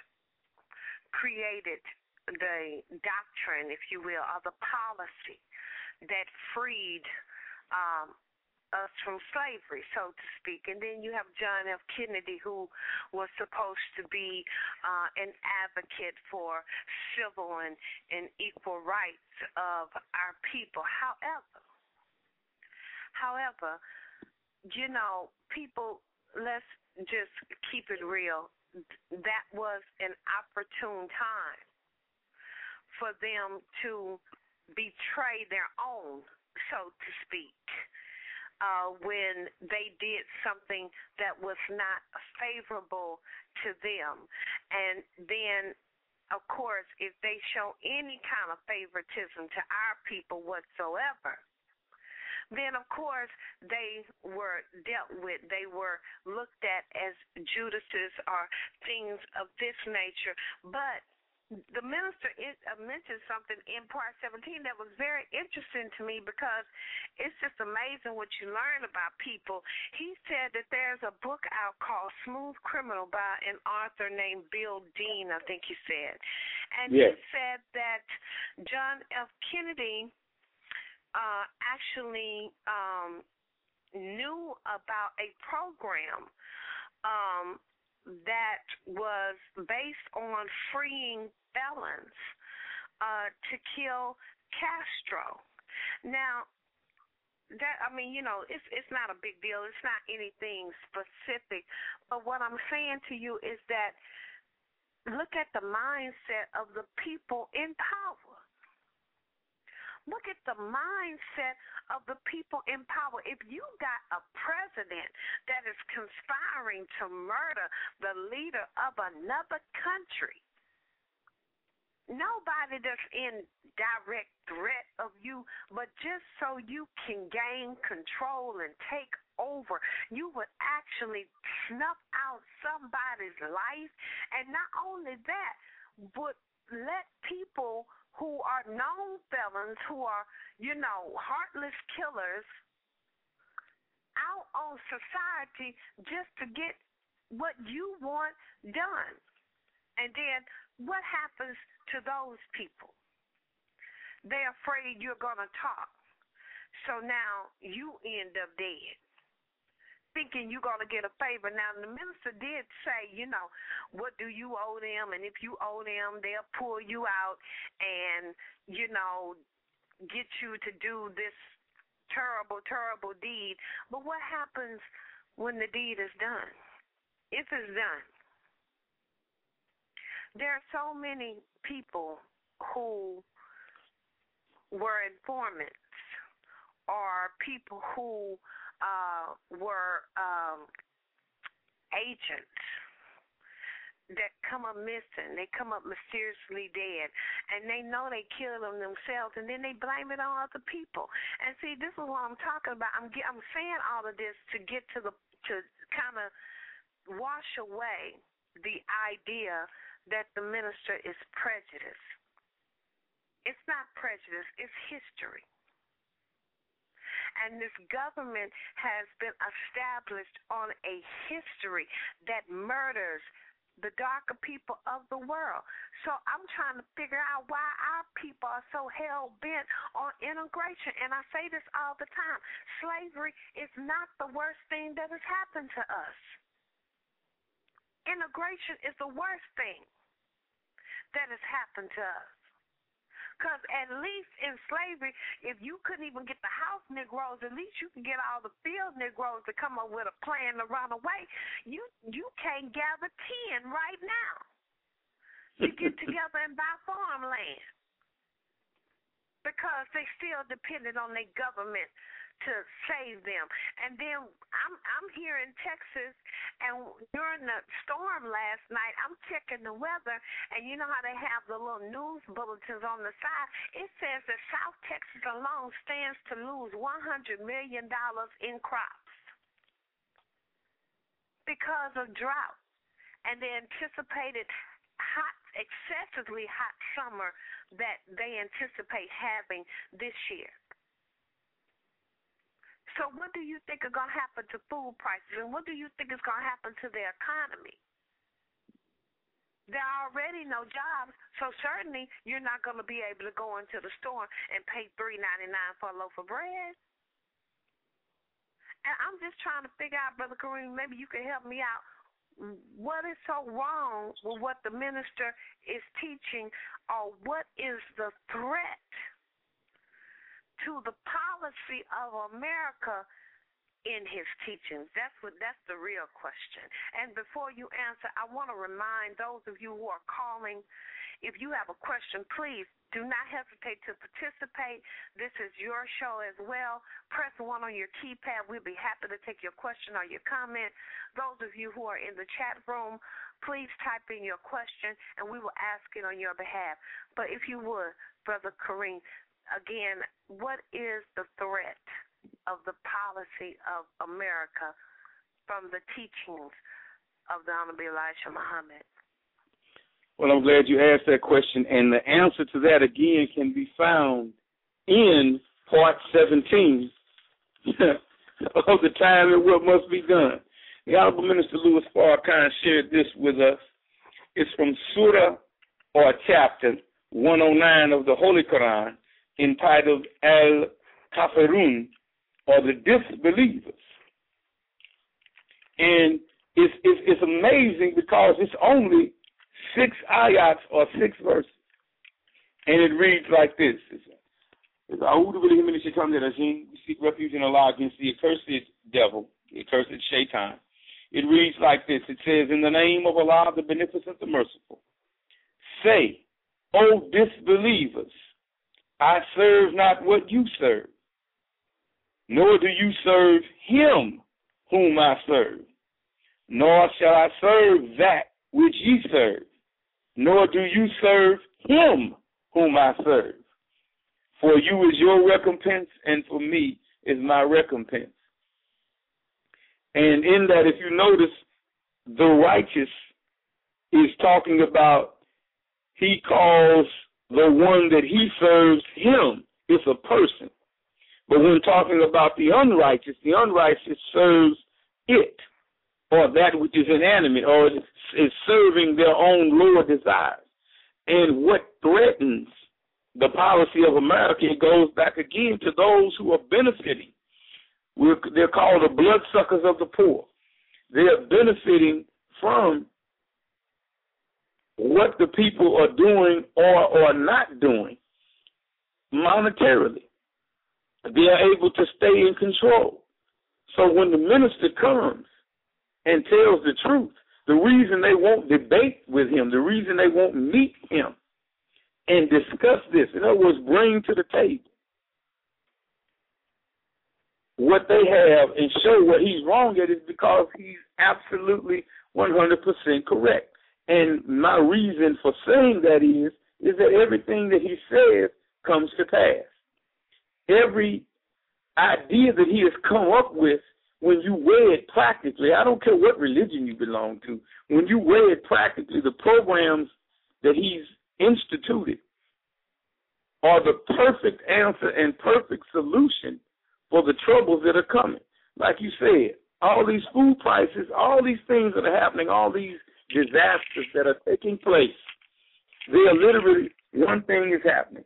created the doctrine, if you will, or the policy that freed um, us from slavery, so to speak. And then you have John F. Kennedy, who was supposed to be uh, an advocate for civil and, and equal rights of our people. However, however, you know, people, let's just keep it real. That was an opportune time for them to betray their own, so to speak. Uh, when they did something that was not favorable to them. And then, of course, if they show any kind of favoritism to our people whatsoever, then, of course, they were dealt with. They were looked at as Judases or things of this nature. But the minister mentioned something in part seventeen that was very interesting to me, because it's just amazing what you learn about people. He said that there's a book out called Smooth Criminal by an author named Bill Dean, I think he said. And yes. He said that John F. Kennedy uh, actually um, knew about a program um, that was based on freeing felons uh, to kill Castro. Now, that I mean, you know, it's it's not a big deal. It's not anything specific. But what I'm saying to you is that look at the mindset of the people in power. Look at the mindset of the people in power. If you got a president that is conspiring to murder the leader of another country, nobody that's in direct threat of you, but just so you can gain control and take over, you would actually snuff out somebody's life. And not only that, but let people who are known felons, who are, you know, heartless killers, out on society just to get what you want done. And then what happens to those people? They're afraid you're going to talk. So now you end up dead, thinking you're going to get a favor. Now, the minister did say, you know, what do you owe them? And if you owe them, they'll pull you out and, you know, get you to do this terrible, terrible deed. But what happens when the deed is done? If it's done. There are so many people who were informants or people who uh, were um, agents that come up missing. They come up mysteriously dead, and they know they killed them themselves, and then they blame it on other people. And see, this is what I'm talking about. I'm I'm saying all of this to get to the to kind of wash away the idea that the minister is prejudiced. It's not prejudice, it's history. And this government has been established on a history that murders the darker people of the world. So I'm trying to figure out why our people are so hell-bent on integration. And I say this all the time. Slavery is not the worst thing that has happened to us. Integration is the worst thing that has happened to us. Because at least in slavery, if you couldn't even get the house Negroes, at least you can get all the field Negroes to come up with a plan to run away. You you can't gather ten right now to get together and buy farmland. because they still depended on their government to save them. And then I'm I'm here in Texas, and during the storm last night, I'm checking the weather, and you know how they have the little news bulletins on the side? It says that South Texas alone stands to lose one hundred million dollars in crops because of drought and the anticipated hot, excessively hot summer that they anticipate having this year. So what do you think is going to happen to food prices, and what do you think is going to happen to the economy? There are already no jobs, so certainly you're not going to be able to go into the store and pay three ninety-nine for a loaf of bread. And I'm just trying to figure out, Brother Kareem, maybe you can help me out. What is so wrong with what the minister is teaching, or what is the threat to the policy of America in his teachings? That's what that's the real question. And before you answer, I want to remind those of you who are calling, if you have a question, please do not hesitate to participate. This is your show as well. Press one on your keypad. We'll be happy to take your question or your comment. Those of you who are in the chat room, please type in your question, and we will ask it on your behalf. But if you would, Brother Kareem, again, what is the threat of the policy of America from the teachings of the Honorable Elijah Muhammad? Well, I'm glad you asked that question, and the answer to that, again, can be found in Part seventeen of the Time and What Must Be Done. The Honorable Minister Louis Farrakhan shared this with us. It's from Surah or chapter one oh nine of the Holy Quran, entitled Al-Kafirun, or the Disbelievers. And it's, it's, it's amazing because it's only six ayats or six verses. And it reads like this. It says, we seek refuge in Allah against the accursed devil, the accursed shaitan. It reads like this. It says, in the name of Allah, the Beneficent, the Merciful, say, O disbelievers, I serve not what you serve, nor do you serve him whom I serve, nor shall I serve that which ye serve, nor do you serve him whom I serve. For you is your recompense, and for me is my recompense. And in that, if you notice, the righteous is talking about, he calls the one that he serves him. It's a person. But when talking about the unrighteous, the unrighteous serves it, or that which is inanimate, or is serving their own lower desires. And what threatens the policy of America, it goes back again to those who are benefiting. We're, they're called the bloodsuckers of the poor. They're benefiting from what the people are doing or are not doing monetarily. They are able to stay in control. So when the minister comes and tells the truth, the reason they won't debate with him, the reason they won't meet him and discuss this, in other words, bring to the table what they have and show what he's wrong at, is because he's absolutely one hundred percent correct. And my reason for saying that is, is that everything that he says comes to pass. Every idea that he has come up with, when you weigh it practically, I don't care what religion you belong to, when you weigh it practically, the programs that he's instituted are the perfect answer and perfect solution for the troubles that are coming. Like you said, all these food prices, all these things that are happening, all these disasters that are taking place, they are literally, one thing is happening.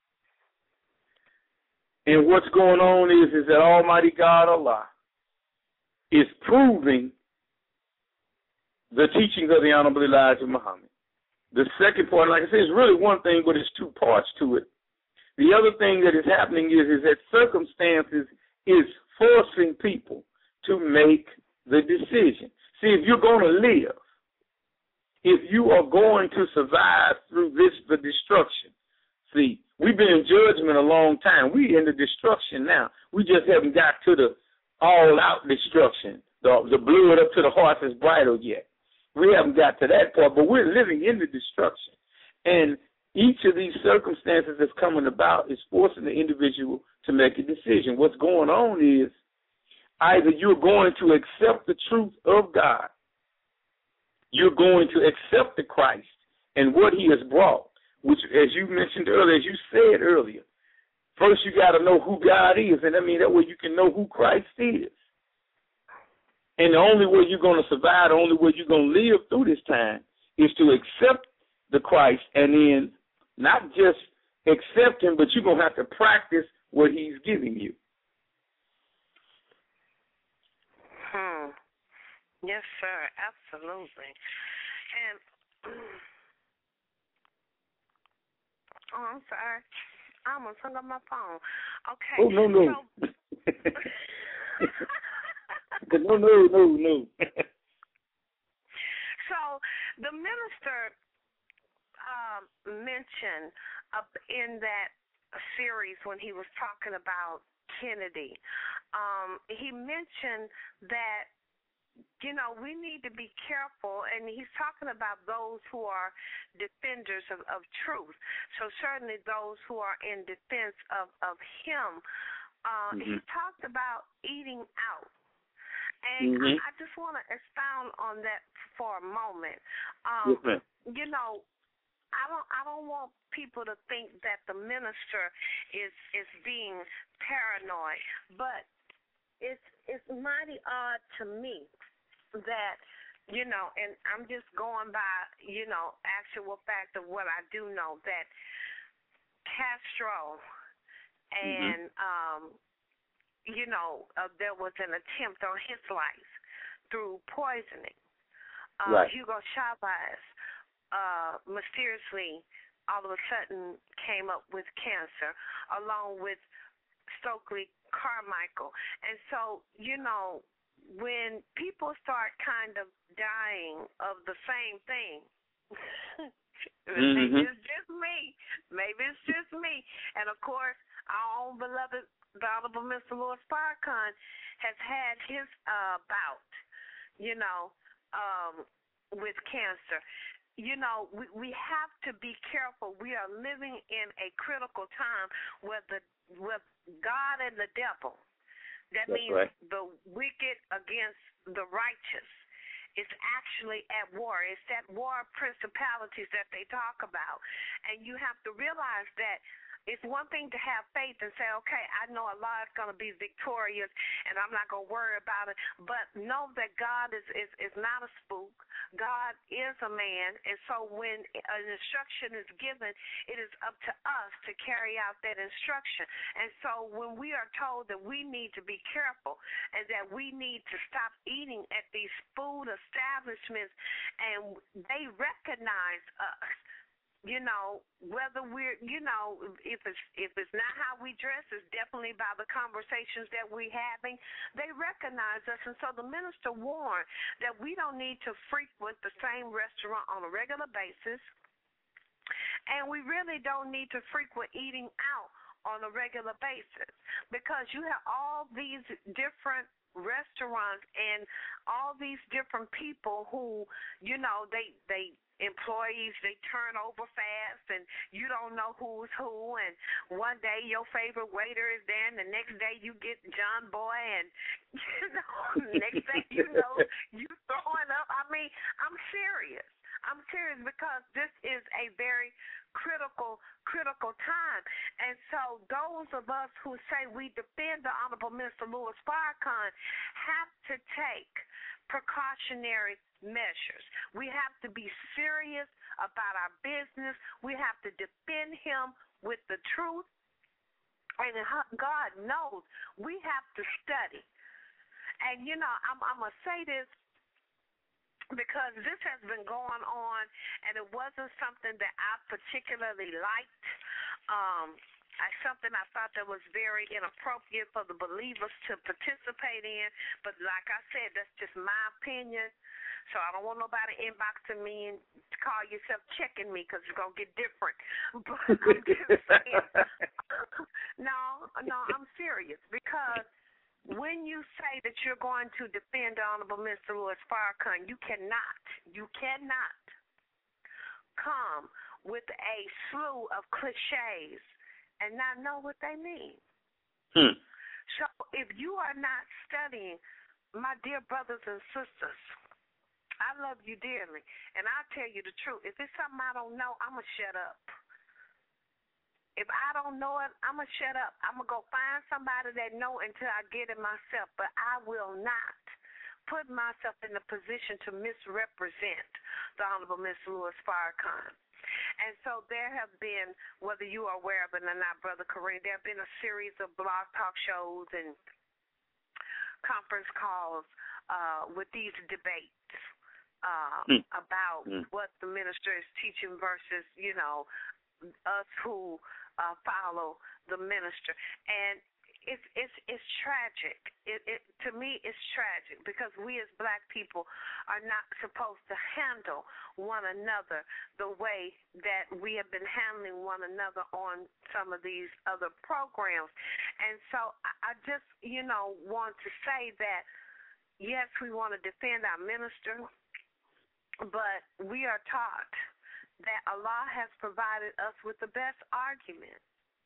And what's going on is, is that Almighty God, Allah, is proving the teachings of the Honorable Elijah Muhammad. The second part, like I said, is really one thing, but it's two parts to it. The other thing that is happening is, is that circumstances is forcing people to make the decision. See, if you're going to live, if you are going to survive through this, the destruction, see, we've been in judgment a long time. We in the destruction now. We just haven't got to the all-out destruction, the, the blood up to the horse's bridle yet. We haven't got to that part, but we're living in the destruction. And each of these circumstances that's coming about is forcing the individual to make a decision. What's going on is either you're going to accept the truth of God, you're going to accept the Christ and what he has brought, which, as you mentioned earlier, as you said earlier, first you got to know who God is, and I mean that way you can know who Christ is. And the only way you're going to survive, the only way you're going to live through this time is to accept the Christ, and then not just accept him, but you're going to have to practice what he's giving you. Hmm. Yes, sir. Absolutely. And oh, I'm sorry. I almost hung up my phone. Okay. Oh, no, no. So, no, no, no, no. So the minister um, mentioned uh, in that series when he was talking about Kennedy, um, he mentioned that, you know, we need to be careful, and he's talking about those who are defenders of, of truth. So certainly those who are in defense of, of him. Uh, mm-hmm. He talked about eating out. And mm-hmm. I, I just want to expound on that for a moment. Um, yes, you know, I don't I don't want people to think that the minister is is being paranoid, but it's it's mighty odd to me that, you know, and I'm just going by, you know, actual fact of what I do know, that Castro and mm-hmm. um you know, uh, there was an attempt on his life through poisoning. Uh, right. Hugo Chavez uh, mysteriously, all of a sudden, came up with cancer, along with Stokely Carmichael. And so, you know, when people start kind of dying of the same thing, mm-hmm. maybe it's just me. Maybe it's just me. And, of course, our own beloved the Honorable Mister Louis Farrakhan has had his uh, bout, you know, um, with cancer. You know, we, we have to be careful. We are living in a critical time where the with God and the devil, that That's means right. the wicked against the righteous, is actually at war. It's that war of principalities that they talk about. And you have to realize that it's one thing to have faith and say, okay, I know Allah is going to be victorious and I'm not going to worry about it. But know that God is, is, is not a spook. God is a man. And so when an instruction is given, it is up to us to carry out that instruction. And so when we are told that we need to be careful and that we need to stop eating at these food establishments, and they recognize us, you know, whether we're, you know, if it's if it's not how we dress, it's definitely by the conversations that we're having. They recognize us, and so the minister warned that we don't need to frequent the same restaurant on a regular basis, and we really don't need to frequent eating out on a regular basis, because you have all these different restaurants and all these different people who, you know, they they employees, they turn over fast, and you don't know who's who, and one day your favorite waiter is there, and the next day you get John Boy, and, you know, next thing you know, you throwing up. I mean, I'm serious. I'm serious, because this is a very critical, critical time. And so those of us who say we defend the Honorable Mister Louis Farrakhan have to take precautionary measures. We have to be serious about our business. We have to defend him with the truth. And God knows we have to study. And, you know, I'm, I'm going to say this, because this has been going on, and it wasn't something that I particularly liked. Um, I, something I thought that was very inappropriate for the believers to participate in. But like I said, that's just my opinion. So I don't want nobody inboxing me and call yourself checking me because it's going to get different. But I'm just saying. no, no, I'm serious because when you say that you're going to defend the Honorable Mister Louis Farrakhan, you cannot, you cannot come with a slew of cliches and not know what they mean. Hmm. So if you are not studying, my dear brothers and sisters, I love you dearly, and I'll tell you the truth. If it's something I don't know, I'm going to shut up. If I don't know it, I'm going to shut up. I'm going to go find somebody that know until I get it myself, but I will not put myself in a position to misrepresent the Honorable Mister Louis Farrakhan. And so there have been, whether you are aware of it or not, Brother Kareem, there have been a series of blog talk shows and conference calls uh, with these debates uh, mm. about mm. what the minister is teaching versus, you know, us who uh, follow the minister. And It's it's it's tragic. It, it to me it's tragic because we as black people are not supposed to handle one another the way that we have been handling one another on some of these other programs. And so I, I just, you know, want to say that yes, we want to defend our minister, but we are taught that Allah has provided us with the best argument,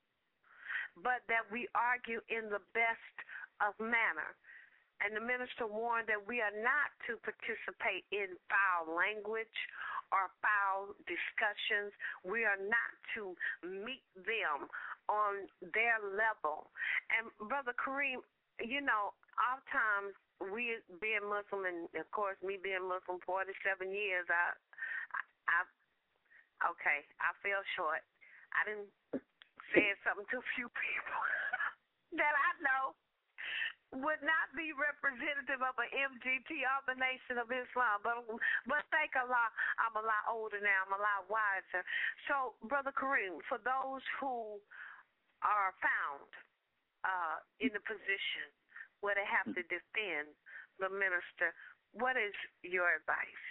but that we argue in the best of manner. And the minister warned that we are not to participate in foul language or foul discussions. We are not to meet them on their level. And, Brother Kareem, you know, oftentimes we being Muslim, and, of course, me being Muslim forty-seven years, I, I, okay, I fell short. I didn't said something to a few people that I know would not be representative of an M G T or the Nation of Islam. But but thank Allah, I'm a lot older now. I'm a lot wiser. So, Brother Kareem, for those who are found uh, in the position where they have to defend the minister, what is your advice?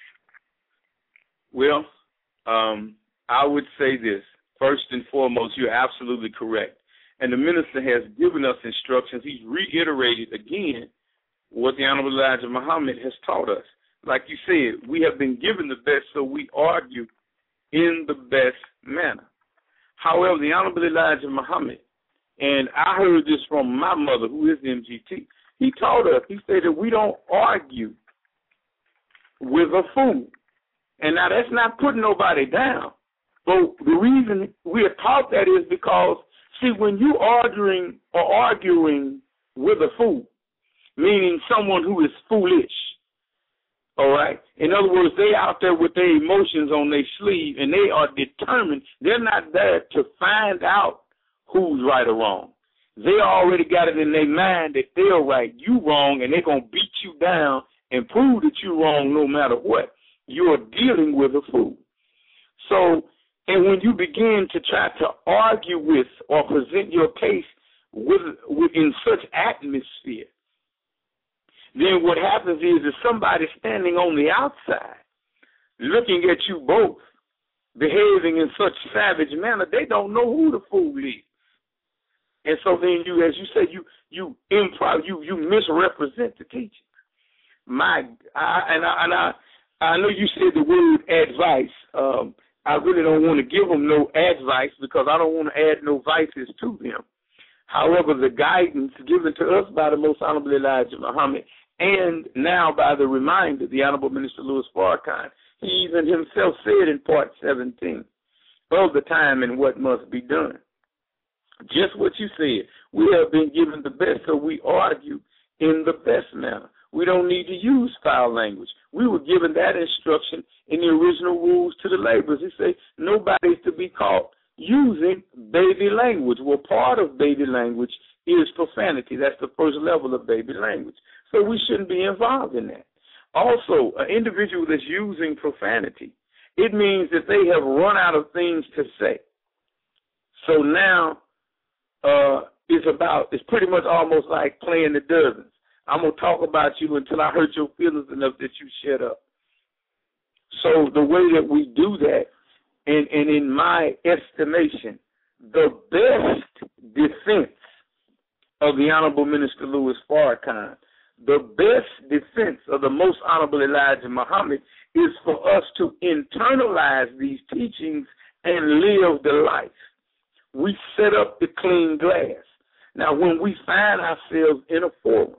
Well, um, I would say this. First and foremost, you're absolutely correct. And the minister has given us instructions. He's reiterated again what the Honorable Elijah Muhammad has taught us. Like you said, we have been given the best, so we argue in the best manner. However, the Honorable Elijah Muhammad, and I heard this from my mother, who is M G T, he taught us, he said that we don't argue with a fool. And now that's not putting nobody down. But the reason we are taught that is because, see, when you arguing or arguing with a fool, meaning someone who is foolish, all right? In other words, they out there with their emotions on their sleeve, and they are determined. They're not there to find out who's right or wrong. They already got it in their mind that they're right, you wrong, and they're going to beat you down and prove that you're wrong no matter what. You're dealing with a fool. So, and when you begin to try to argue with or present your case with, with in such atmosphere, then what happens is that somebody standing on the outside looking at you both behaving in such savage manner, they don't know who the fool is. And so then you, as you say, you you improv, you you misrepresent the teaching. My, I, and I and I, I know you said the word advice. Um, I really don't want to give them no advice because I don't want to add no vices to them. However, the guidance given to us by the Most Honorable Elijah Muhammad, and now by the reminder, the Honorable Minister Louis Farrakhan, he even himself said in part seventeen of the time and what must be done. Just what you said. We have been given the best, so we argue in the best manner. We don't need to use foul language. We were given that instruction in the original rules to the laborers. They say nobody's to be caught using baby language. Well, part of baby language is profanity. That's the first level of baby language. So we shouldn't be involved in that. Also, an individual that's using profanity, it means that they have run out of things to say. So now uh, it's about, it's pretty much almost like playing the dozens. I'm going to talk about you until I hurt your feelings enough that you shut up. So the way that we do that, and, and in my estimation, the best defense of the Honorable Minister Louis Farrakhan, the best defense of the Most Honorable Elijah Muhammad is for us to internalize these teachings and live the life. We set up the clean glass. Now, when we find ourselves in a forum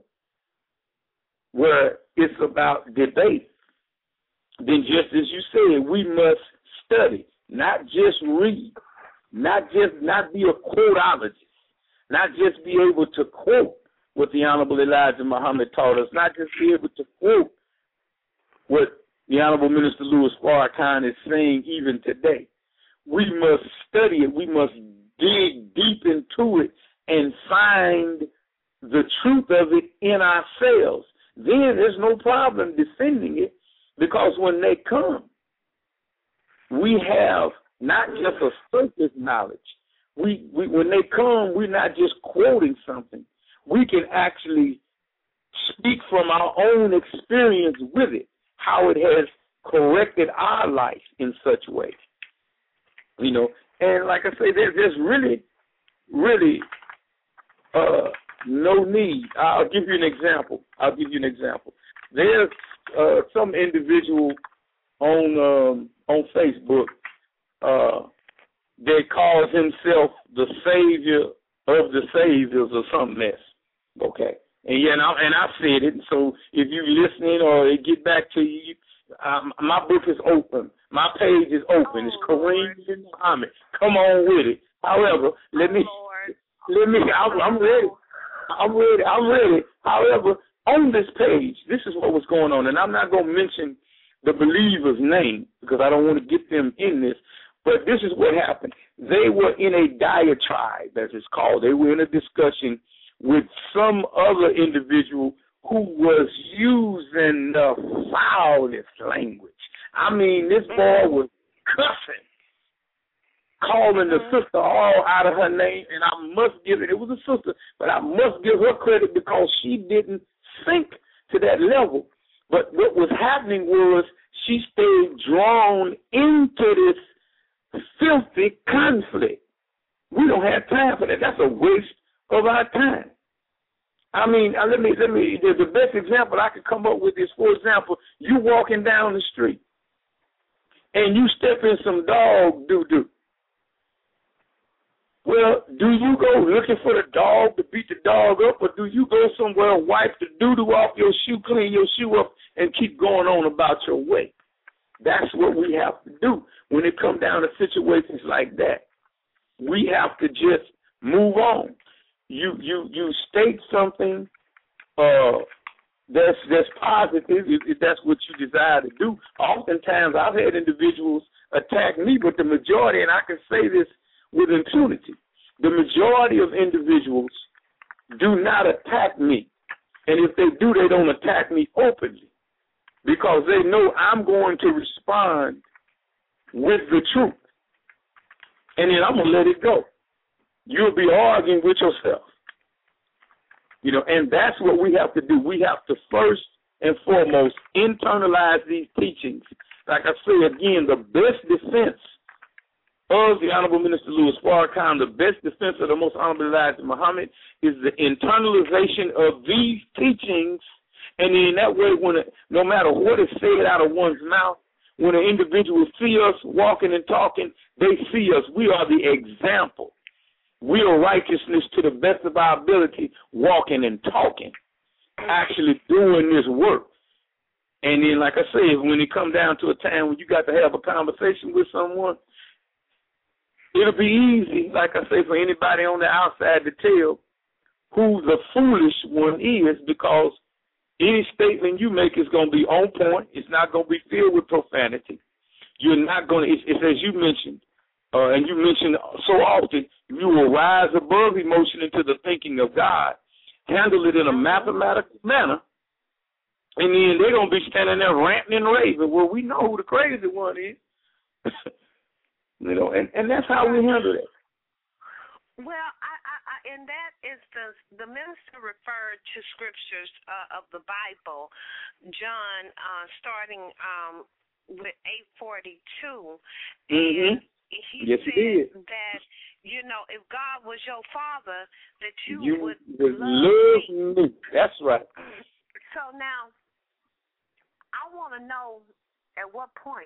where it's about debate, then just as you said, we must study, not just read, not just not be a quoteologist, not just be able to quote what the Honorable Elijah Muhammad taught us, not just be able to quote what the Honorable Minister Louis Farrakhan is saying even today. We must study it. We must dig deep into it and find the truth of it in ourselves. Then there's no problem defending it, because when they come, we have not just a surface knowledge. We, we when they come, we're not just quoting something. We can actually speak from our own experience with it, how it has corrected our life in such a way. You know, and like I say, there, there's really, really uh, no need. I'll give you an example. I'll give you an example. There's uh, some individual on um, on Facebook uh, that calls himself the savior of the saviors or some mess. Okay, and yeah, and I, and I said it. So if you're listening or it get back to you, um, my book is open. My page is open. It's Kareem bin Muhammad. Come on with it. However, let me let me. I'm, I'm ready. I'm ready. I'm ready. However, on this page, this is what was going on, and I'm not going to mention the believer's name because I don't want to get them in this. But this is what happened. They were in a diatribe, as it's called. They were in a discussion with some other individual who was using the foulest language. I mean, this boy was cussing, calling the sister all out of her name, and I must give it, it was a sister, but I must give her credit because she didn't sink to that level. But what was happening was she stayed drawn into this filthy conflict. We don't have time for that. That's a waste of our time. I mean, let me, let me, the, the best example I could come up with is, for example, you walking down the street and you step in some dog doo-doo. Well, do you go looking for the dog to beat the dog up, or do you go somewhere, wipe the doo-doo off your shoe, clean your shoe up, and keep going on about your way? That's what we have to do when it comes down to situations like that. We have to just move on. You you you state something uh, that's that's positive if, if that's what you desire to do. Oftentimes, I've had individuals attack me, but the majority, and I can say this with impunity, the majority of individuals do not attack me, and if they do, they don't attack me openly because they know I'm going to respond with the truth, and then I'm gonna let it go. You'll be arguing with yourself. You know, and that's what we have to do. We have to first and foremost internalize these teachings. Like I say again, the best defense of the Honorable Minister Louis Farrakhan, the best defense of the Most Honorable Elijah Muhammad is the internalization of these teachings, and in that way, when it, no matter what is said out of one's mouth, when an individual see us walking and talking, they see us. We are the example. We are righteousness to the best of our ability, walking and talking, actually doing this work. And then, like I say, when it comes down to a time when you got to have a conversation with someone, it'll be easy, like I say, for anybody on the outside to tell who the foolish one is, because any statement you make is going to be on point. It's not going to be filled with profanity. You're not going to, it's, it's as you mentioned, uh, and you mentioned so often, you will rise above emotion into the thinking of God, handle it in a mathematical manner, and then they're going to be standing there ranting and raving. Well, we know who the crazy one is. You know, and, and that's how we handle it. Well, I, I, I, and that is the the minister referred to scriptures uh, of the Bible, John, uh, starting um, with eight forty-two. Mm-hmm. And he yes, said he did. that, you know, if God was your father, that you, you would, would love, love me. me. That's right. So now, I want to know at what point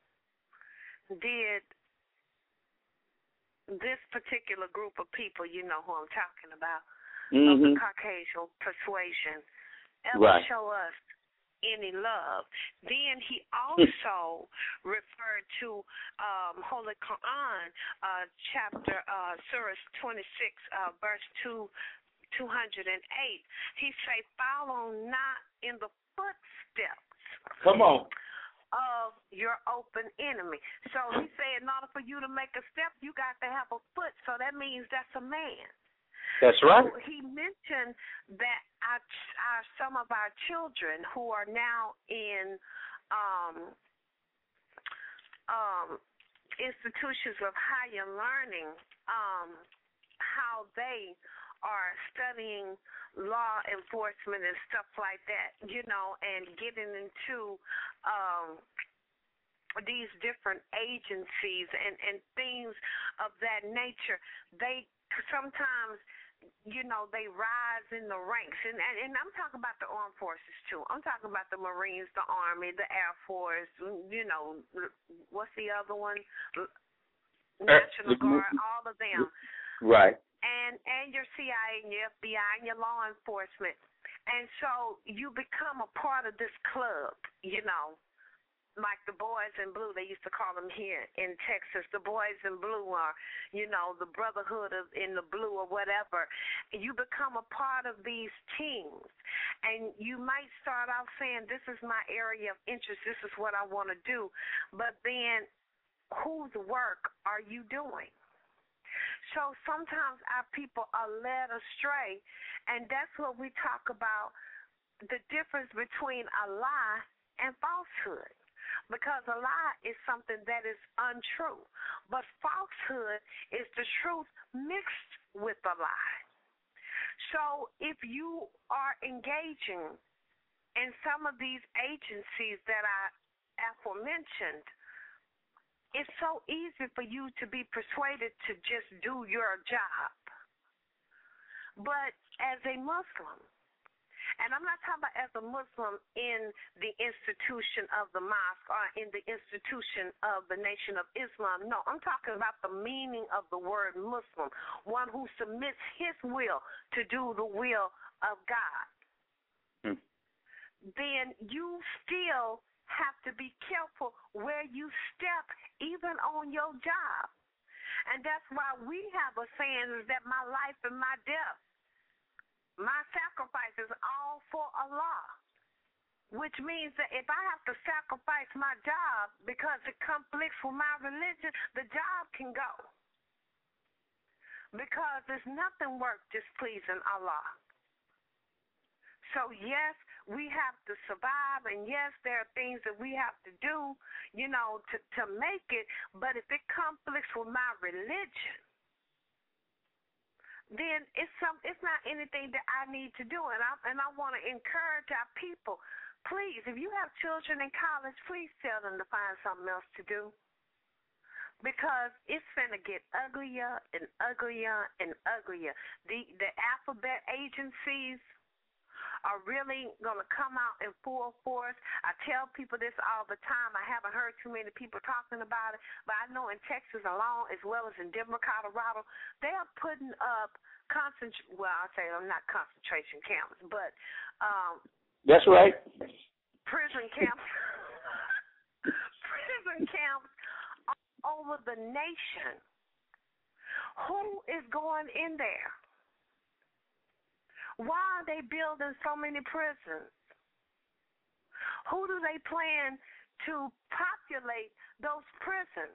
did this particular group of people, you know who I'm talking about, mm-hmm. of the Caucasian persuasion, ever right. show us any love? Then he also referred to um, Holy Quran, uh, chapter uh, Surah twenty-six, uh, verse two, two hundred eight. He say, "Follow not in the footsteps." Come on. Of your open enemy. So he said, in order for you to make a step, you got to have a foot. So that means that's a man. That's right. So he mentioned that our, our, some of our children who are now in um, um, institutions of higher learning, um, how they are studying law enforcement and stuff like that, you know, and getting into um, these different agencies and, and things of that nature. They sometimes, you know, they rise in the ranks. And, and, and I'm talking about the armed forces, too. I'm talking about the Marines, the Army, the Air Force, you know, what's the other one? National Guard, all of them. Right. And and your C I A and your F B I and your law enforcement. And so you become a part of this club, you know, like the Boys in Blue. They used to call them here in Texas. The Boys in Blue are, you know, the Brotherhood of in the Blue or whatever. You become a part of these teams. And you might start off saying, this is my area of interest. This is what I want to do. But then whose work are you doing? So sometimes our people are led astray, and that's what we talk about, the difference between a lie and falsehood. Because a lie is something that is untrue, but falsehood is the truth mixed with a lie. So if you are engaging in some of these agencies that I aforementioned, it's so easy for you to be persuaded to just do your job. But as a Muslim, and I'm not talking about as a Muslim in the institution of the mosque or in the institution of the Nation of Islam. No, I'm talking about the meaning of the word Muslim, one who submits his will to do the will of God. Hmm. Then you still have to be careful where you step, even on your job. And that's why we have a saying that my life and my death, my sacrifice is all for Allah, which means that if I have to sacrifice my job because it conflicts with my religion, the job can go. Because there's nothing worth displeasing Allah. So, yes, we have to survive, and yes, there are things that we have to do, you know, to, to make it, but if it conflicts with my religion, then it's some it's not anything that I need to do. And I and I want to encourage our people, please, if you have children in college, please tell them to find something else to do. Because it's finna get uglier and uglier and uglier. The the alphabet agencies are really going to come out in full force. I tell people this all the time. I haven't heard too many people talking about it, but I know in Texas alone, as well as in Denver, Colorado, they are putting up concentration, well, I'll say them not concentration camps, but um, that's right. Prison camps. Prison camps all over the nation. Who is going in there? Why are they building so many prisons? Who do they plan to populate those prisons?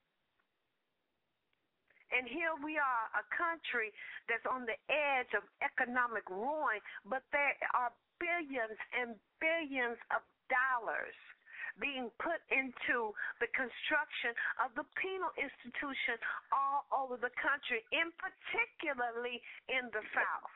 And here we are, a country that's on the edge of economic ruin, but there are billions and billions of dollars being put into the construction of the penal institution all over the country, and particularly in the South.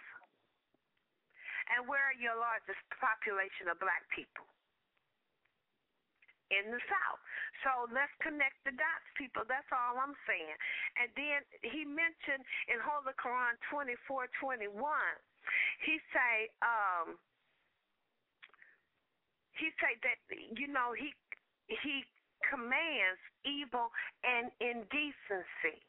And where are your largest population of black people? in the South. So let's connect the dots, people. That's all I'm saying. And then he mentioned in Holy Quran twenty-four twenty-one, he say, um, he say that, you know, he he commands evil and indecency.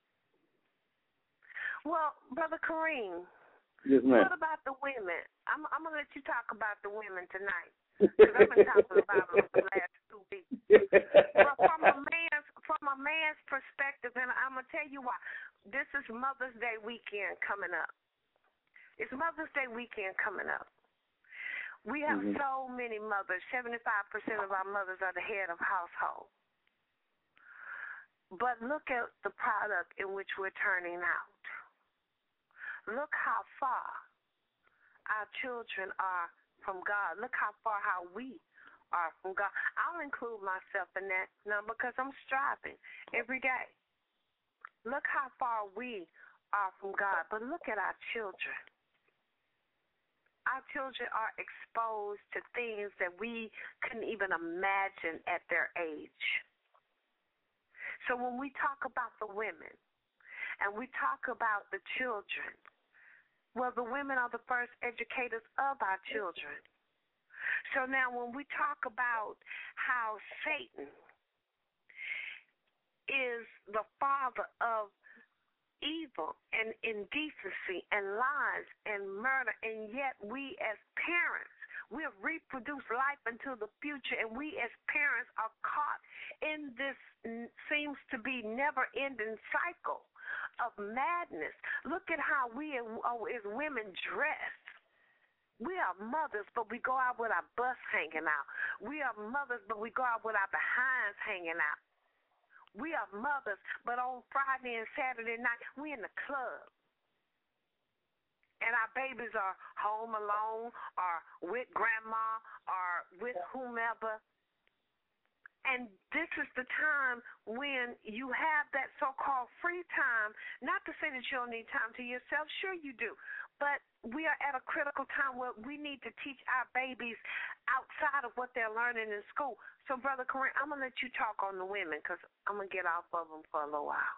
Well, Brother Kareem, yes, ma'am. What about the women? I'm, I'm going to let you talk about the women tonight. Because I've been talking about them for the last two weeks. But from a man's from a man's perspective, and I'm gonna tell you why. This is Mother's Day weekend coming up. It's Mother's Day weekend coming up. We have mm-hmm. so many mothers. seventy-five percent of our mothers are the head of household. But look at the product in which we're turning out. Look how far our children are from God. Look how far how we are from God. I'll include myself in that number because I'm striving every day. Look how far we are from God. But look at our children. Our children are exposed to things that we couldn't even imagine at their age. So when we talk about the women and we talk about the children, well, the women are the first educators of our children. So now when we talk about how Satan is the father of evil and indecency and lies and murder, and yet we as parents, we have reproduced life into the future, and we as parents are caught in this seems to be never-ending cycle of madness. Look at how we as women dress. We are mothers, but we go out with our butts hanging out. We are mothers, but we go out with our behinds hanging out. We are mothers, but on Friday and Saturday night, we in the club. And our babies are home alone or with grandma or with whomever. And this is the time when you have that so-called free time, not to say that you don't need time to yourself. Sure you do. But we are at a critical time where we need to teach our babies outside of what they're learning in school. So, Brother Kareem, I'm going to let you talk on the women because I'm going to get off of them for a little while.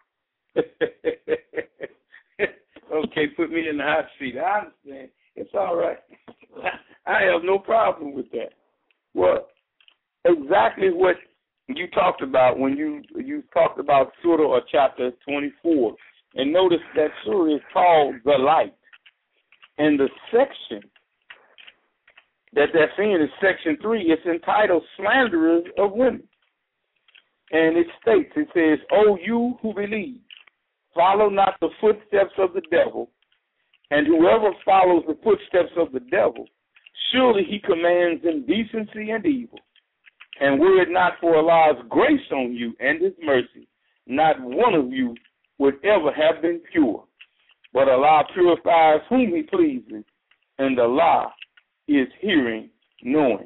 Okay, put me in the hot seat. I understand. It's all right. I have no problem with that. Well, exactly what you talked about when you you talked about Surah or chapter twenty-four. And notice that Surah is called The Light. And the section that that's in is section three. It's entitled Slanderers of Women. And it states, it says, O you who believe, follow not the footsteps of the devil, and whoever follows the footsteps of the devil, surely he commands indecency and evil. And were it not for Allah's grace on you and his mercy, not one of you would ever have been pure. But Allah purifies whom he pleases, and Allah is hearing, knowing.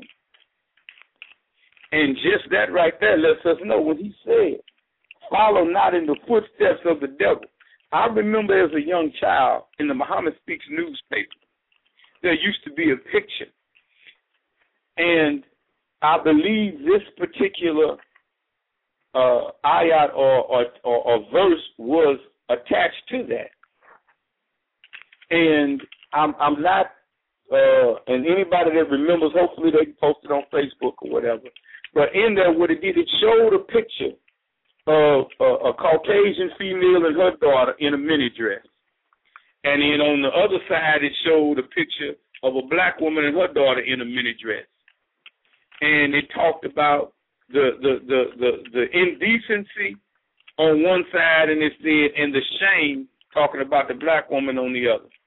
And just that right there lets us know when he said, follow not in the footsteps of the devil. I remember as a young child in the Muhammad Speaks newspaper, there used to be a picture. And I believe this particular uh, ayat or, or, or, or verse was attached to that. And I'm, I'm not, uh, and anybody that remembers, hopefully they can post it on Facebook or whatever. But in there, what it did, it showed a picture of a, a Caucasian female and her daughter in a mini dress. And then on the other side, it showed a picture of a black woman and her daughter in a mini dress. And it talked about the the, the, the, the indecency on one side, and it said, and the shame, talking about the black woman on the other.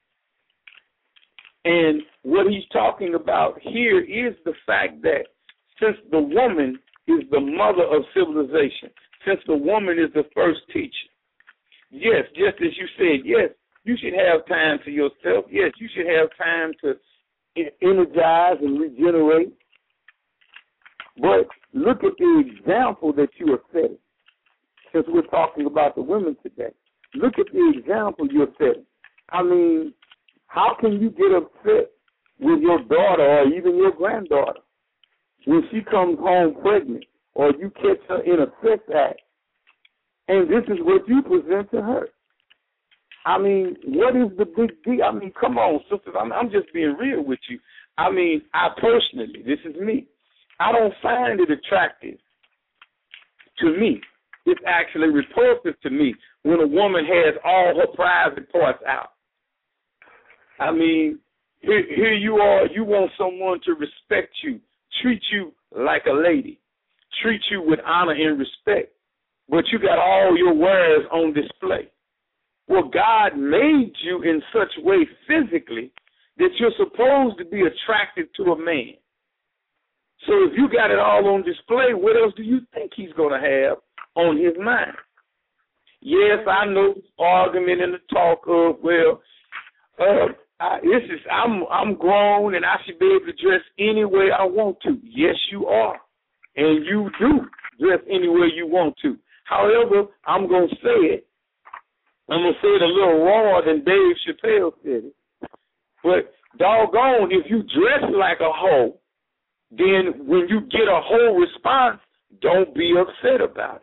And what he's talking about here is the fact that since the woman is the mother of civilization, since the woman is the first teacher, yes, just as you said, yes, you should have time to yourself. Yes, you should have time to energize and regenerate. But look at the example that you are setting. Since we're talking about the women today, look at the example you're setting. I mean, how can you get upset with your daughter or even your granddaughter when she comes home pregnant or you catch her in a sex act, and this is what you present to her. I mean, what is the big deal? I mean, come on, sisters. I'm, I'm just being real with you. I mean, I personally, this is me, I don't find it attractive to me. It's actually repulsive to me when a woman has all her private parts out. I mean, here, here you are, you want someone to respect you, treat you like a lady, treat you with honor and respect, but you got all your wares on display. Well, God made you in such a way physically that you're supposed to be attracted to a man. So if you got it all on display, what else do you think he's going to have on his mind? Yes, I know this argument and the talk of, well, uh, I, this is I'm I'm grown and I should be able to dress any way I want to. Yes, you are, and you do dress any way you want to. However, I'm going to say it. I'm going to say it a little rawer than Dave Chappelle said it. But doggone, if you dress like a hoe, then when you get a whole response, don't be upset about it.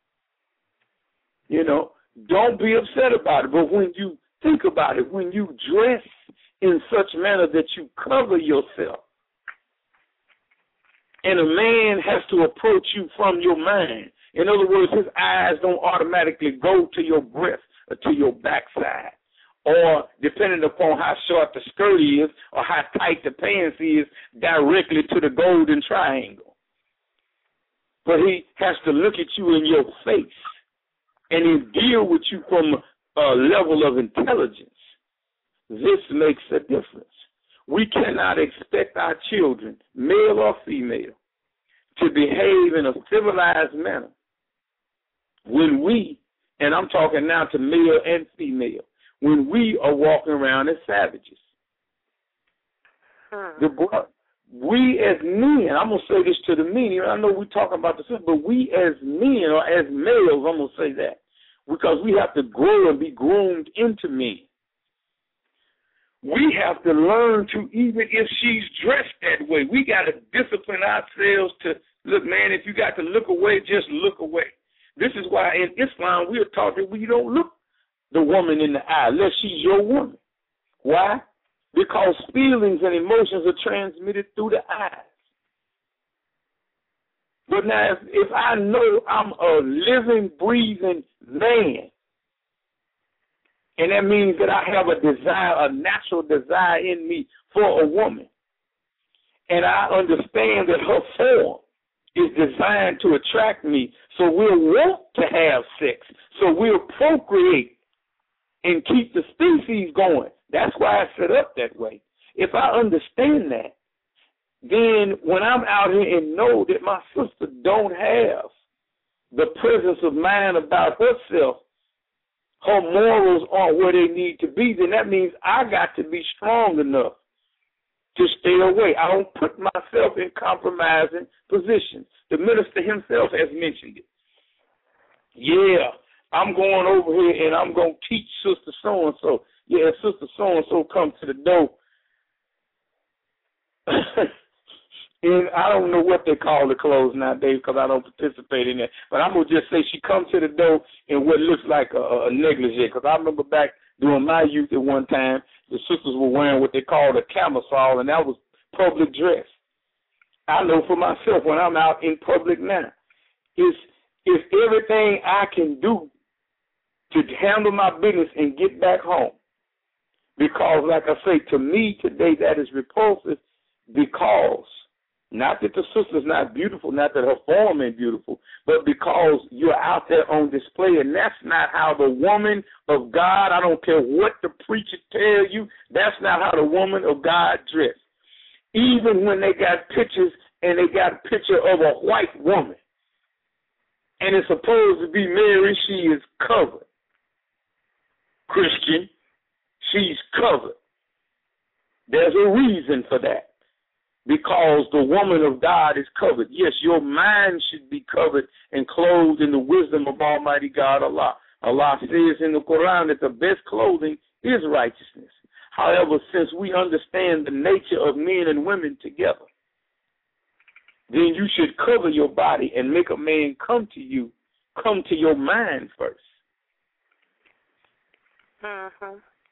You know, don't be upset about it. But when you think about it, when you dress in such manner that you cover yourself, and a man has to approach you from your mind, in other words, his eyes don't automatically go to your breast or to your backside, or depending upon how short the skirt is or how tight the pants is, directly to the golden triangle. But he has to look at you in your face and then deal with you from a level of intelligence. This makes a difference. We cannot expect our children, male or female, to behave in a civilized manner when we, and I'm talking now to male and female, when we are walking around as savages. Hmm. The, we as men, I'm going to say this to the men, I know we're talking about this, but we as men or as males, I'm going to say that, because we have to grow and be groomed into men. We have to learn to, even if she's dressed that way, we got to discipline ourselves to, look, man, if you got to look away, just look away. This is why in Islam we are taught that we don't look the woman in the eye unless she's your woman. Why? Because feelings and emotions are transmitted through the eyes. But now, if, if I know I'm a living, breathing man, and that means that I have a desire, a natural desire in me for a woman, and I understand that her form is designed to attract me, so we'll want to have sex, so we'll procreate and keep the species going. That's why it's set up that way. If I understand that, then when I'm out here and know that my sister don't have the presence of mind about herself, her morals aren't where they need to be, then that means I got to be strong enough to stay away. I don't put myself in compromising positions. The minister himself has mentioned it. Yeah, I'm going over here and I'm going to teach Sister So-and-so. Yeah, Sister So-and-so come to the door. And I don't know what they call the clothes nowadays because I don't participate in that. But I'm going to just say she come to the door in what looks like a, a negligee. Because I remember back during my youth at one time, the sisters were wearing what they called a camisole, and that was public dress. I know for myself when I'm out in public now, it's, it's everything I can do to handle my business and get back home. Because, like I say, to me today that is repulsive because, not that the sister's not beautiful, not that her form ain't beautiful, but because you're out there on display, and that's not how the woman of God, I don't care what the preacher tell you, that's not how the woman of God dress. Even when they got pictures and they got a picture of a white woman, and it's supposed to be Mary, she is covered. Christian, she's covered. There's a reason for that. Because the woman of God is covered. Yes, your mind should be covered and clothed in the wisdom of Almighty God, Allah. Allah says in the Quran that the best clothing is righteousness. However, since we understand the nature of men and women together, then you should cover your body and make a man come to you, come to your mind first. Mm-hmm.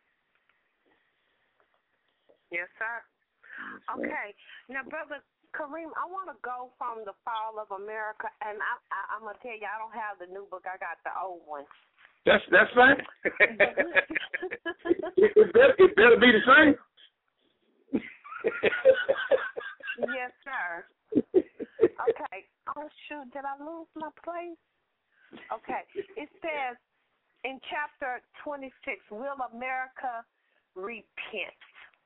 Yes, sir. Okay. Now, Brother Kareem, I want to go from the fall of America, and I, I, I'm going to tell you, I don't have the new book. I got the old one. That's that's fine. it, it, better, it better be the same. Yes, sir. Okay. Oh, shoot. Did I lose my place? Okay. It says in chapter twenty-six, will America repent?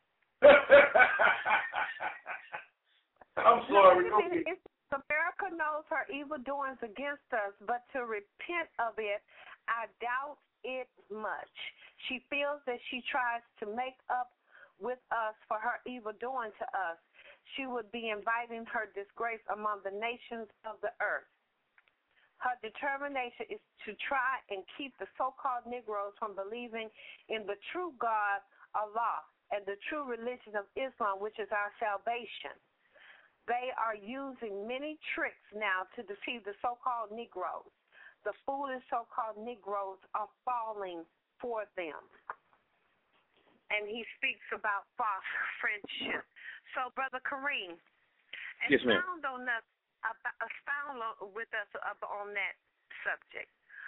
I'm sorry. No, it's, it's, America knows her evil doings against us, but to repent of it, I doubt it much. She feels that she tries to make up with us for her evil doing to us. She would be inviting her disgrace among the nations of the earth. Her determination is to try and keep the so-called Negroes from believing in the true God, Allah, and the true religion of Islam, which is our salvation. They are using many tricks now to deceive the so-called Negroes. The foolish so-called Negroes are falling for them. And he speaks about false friendship. So, Brother Kareem, yes, ma'am. expound on us, expound with us on that subject.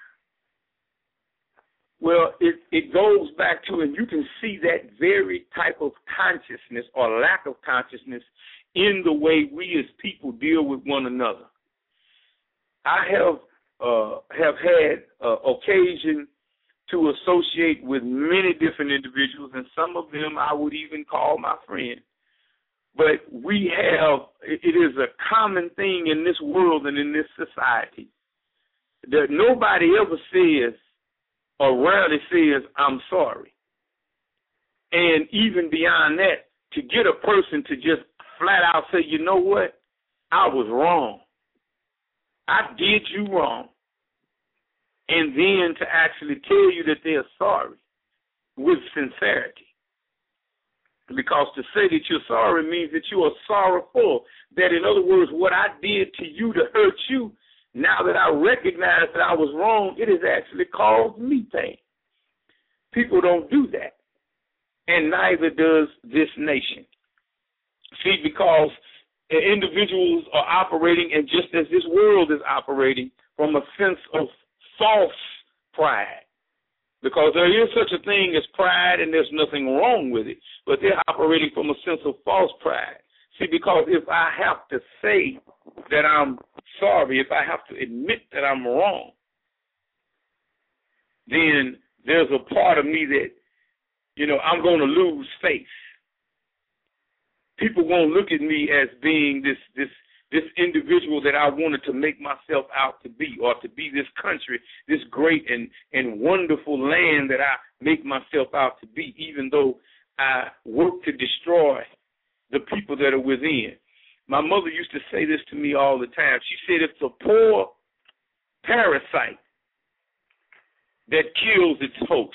Well, it, it goes back to, and you can see that very type of consciousness or lack of consciousness in the way we as people deal with one another. I have uh, have had uh, occasion to associate with many different individuals, and some of them I would even call my friend. But we have, it is a common thing in this world and in this society that nobody ever says or rarely says, I'm sorry. And even beyond that, to get a person to just flat out say, you know what, I was wrong. I did you wrong. And then to actually tell you that they're sorry with sincerity. Because to say that you're sorry means that you are sorrowful. That, in other words, what I did to you to hurt you, now that I recognize that I was wrong, it has actually caused me pain. People don't do that. And neither does this nation. See, because individuals are operating, and just as this world is operating, from a sense of false pride. Because there is such a thing as pride, and there's nothing wrong with it. But they're operating from a sense of false pride. See, because if I have to say that I'm sorry, if I have to admit that I'm wrong, then there's a part of me that, you know, I'm going to lose face. People won't look at me as being this this this individual that I wanted to make myself out to be, or to be this country, this great and, and wonderful land that I make myself out to be, even though I work to destroy the people that are within. My mother used to say this to me all the time. She said, it's a poor parasite that kills its host.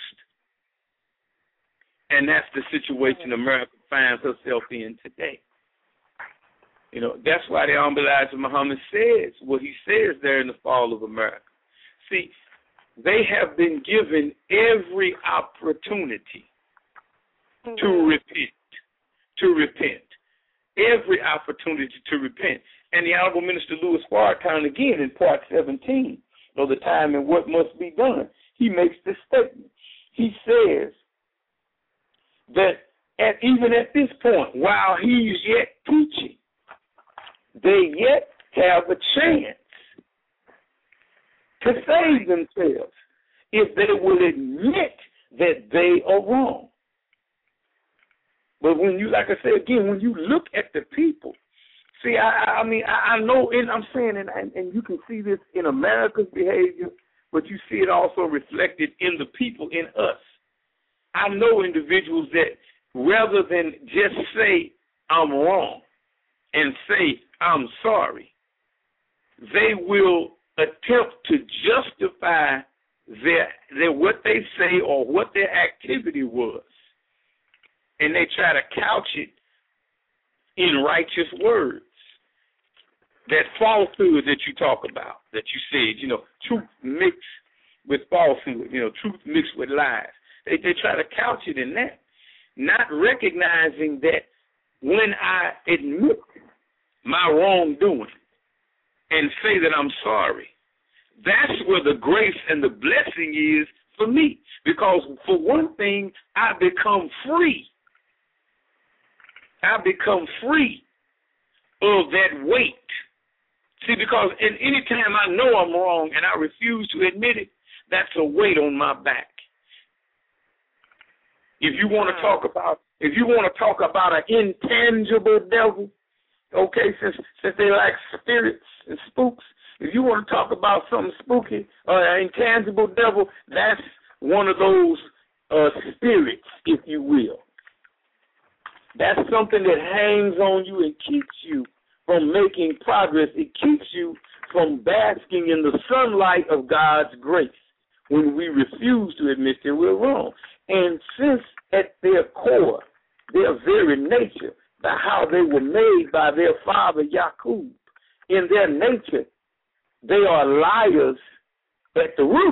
And that's the situation America finds herself in today. You know, that's why the Honorable Elijah Muhammad says what he says there in the fall of America. See, they have been given every opportunity mm-hmm. to repent, to repent, every opportunity to repent. And the Honorable Minister Louis Farrakhan, again in part seventeen of the time and what must be done, he makes this statement. He says that at, even at this point, while he's yet teaching, they yet have a chance to save themselves if they will admit that they are wrong. But when you, like I said again, when you look at the people, see, I, I mean, I, I know, and I'm saying, and, and you can see this in America's behavior, but you see it also reflected in the people, in us. I know individuals that rather than just say, I'm wrong, and say, I'm sorry, they will attempt to justify their, their what they say or what their activity was. And they try to couch it in righteous words. that falsehood that you talk about, that you said, you know, truth mixed with falsehood, you know, truth mixed with lies. They, they try to couch it in that, not recognizing that when I admit my wrongdoing and say that I'm sorry, that's where the grace and the blessing is for me. Because for one thing, I become free. I become free of that weight. See, because in any time I know I'm wrong and I refuse to admit it, that's a weight on my back. If you want to talk about, if you want to talk about an intangible devil, okay, since since they like spirits and spooks, if you want to talk about something spooky or an intangible devil, that's one of those uh, spirits, if you will. That's something that hangs on you and keeps you from making progress. It keeps you from basking in the sunlight of God's grace when we refuse to admit that we're wrong. And since at their core, their very nature, by how they were made by their father Yaqub, in their nature, they are liars at the root.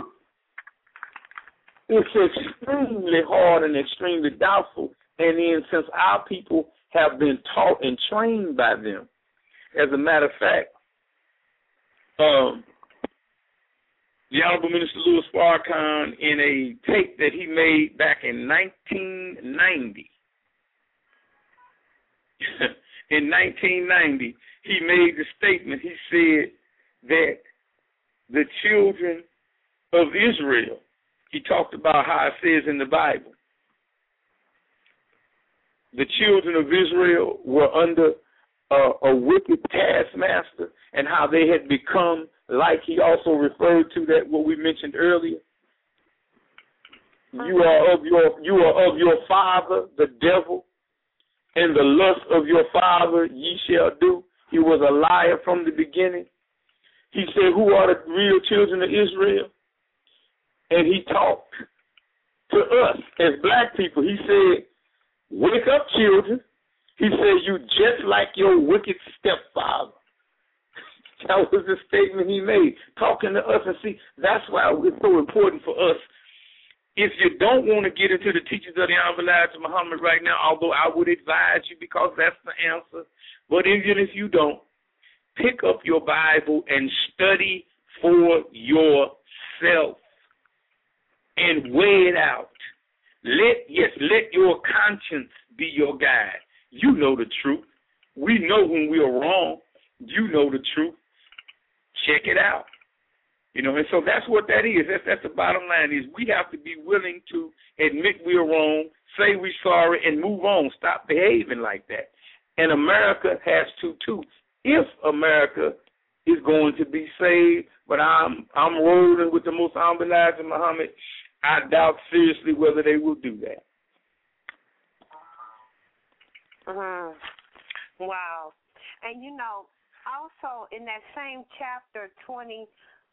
It's extremely hard and extremely doubtful. And then since our people have been taught and trained by them, as a matter of fact, um, the Honorable Minister Louis Farrakhan, in a tape that he made back in nineteen ninety, in nineteen ninety, he made the statement, he said that the children of Israel, he talked about how it says in the Bible, the children of Israel were under uh, a wicked taskmaster, and how they had become, like he also referred to that what we mentioned earlier. You are of your you are of your father, the devil, and the lust of your father ye shall do. He was a liar from the beginning. He said, who are the real children of Israel? And he talked to us as black people. He said, wake up, children. He said, you just like your wicked stepfather. That was the statement he made, talking to us. And see, that's why it's so important for us. If you don't want to get into the teachings of the Honorable Elijah Muhammad right now, although I would advise you because that's the answer, but even if you don't, pick up your Bible and study for yourself and weigh it out. Let, yes, let your conscience be your guide. You know the truth. We know when we are wrong. You know the truth. Check it out. You know, and so that's what that is. That's, that's the bottom line is we have to be willing to admit we're wrong, say we're sorry, and move on. Stop behaving like that. And America has to, too, if America is going to be saved. But I'm I'm rolling with the Most Honorable Elijah Muhammad. I doubt seriously whether they will do that. Mm-hmm. Wow. And, you know, also in that same chapter twenty-six,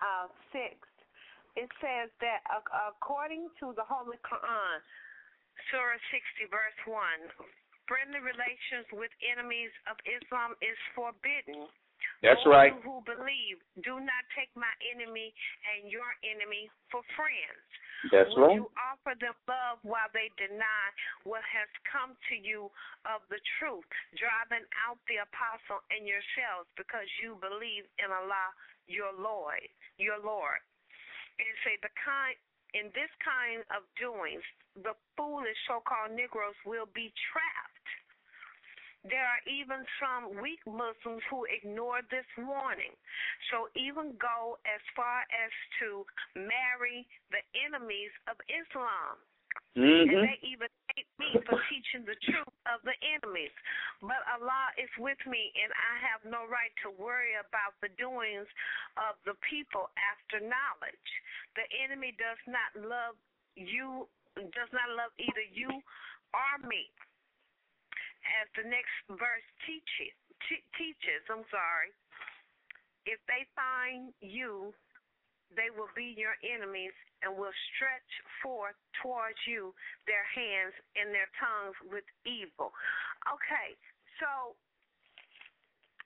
it says that uh, according to the Holy Quran, Surah sixty, verse one, friendly relations with enemies of Islam is forbidden. That's All right. you who believe, do not take my enemy and your enemy for friends. That's Would right. you offer them love while they deny what has come to you of the truth, driving out the apostle and yourselves because you believe in Allah, your Lord, your Lord. And say the kind in this kind of doings, the foolish so-called Negroes will be trapped. There are even some weak Muslims who ignore this warning. So even go as far as to marry the enemies of Islam. Mm-hmm. And they even hate me for teaching the truth of the enemies. But Allah is with me, and I have no right to worry about the doings of the people after knowledge. The enemy does not love you, does not love either you or me. As the next verse teaches, te- teaches, I'm sorry, if they find you, they will be your enemies and will stretch forth towards you their hands and their tongues with evil. Okay, so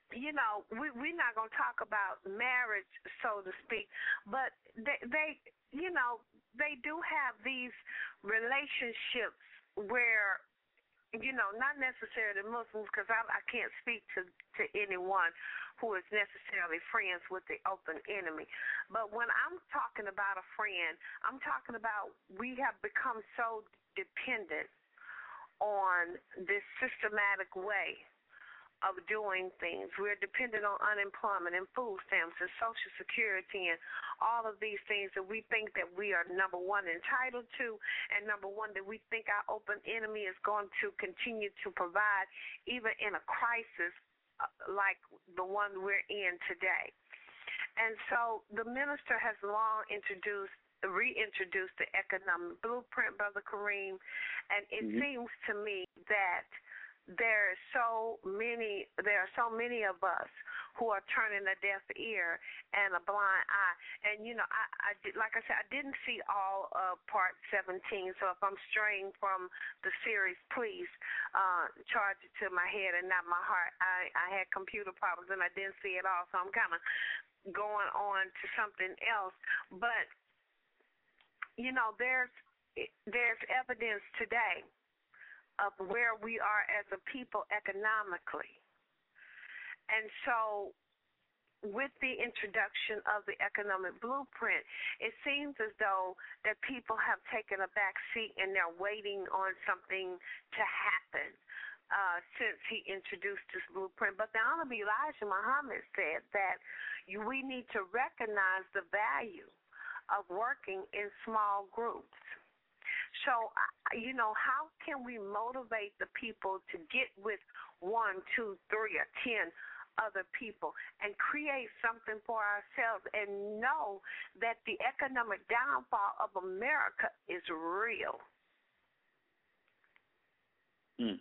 you know, we, we're not going to talk about marriage, so to speak, but they, they, you know, they do have these relationships where, you know, not necessarily Muslims, because I, I can't speak to, to anyone who is necessarily friends with the open enemy. But when I'm talking about a friend, I'm talking about we have become so dependent on this systematic way of doing things. We're dependent on unemployment and food stamps and Social Security and all of these things that we think that we are, number one, entitled to, and number one, that we think our open enemy is going to continue to provide even in a crisis like the one we're in today. And so the minister has long introduced reintroduced the economic blueprint, Brother Kareem, and it mm-hmm. seems to me that there are so many there are so many of us who are turning a deaf ear and a blind eye. And you know, I, I did, like I said, I didn't see all of part seventeen, so if I'm straying from the series, please uh, charge it to my head and not my heart. I, I had computer problems and I didn't see it all, so I'm kind of going on to something else. But you know, there's there's evidence today of where we are as a people economically. And so with the introduction of the economic blueprint, it seems as though that people have taken a back seat and they're waiting on something to happen uh, since he introduced this blueprint. But the Honorable Elijah Muhammad said that you, we need to recognize the value of working in small groups. So, you know, how can we motivate the people to get with one, two, three, or ten other people and create something for ourselves and know that the economic downfall of America is real? Hmm.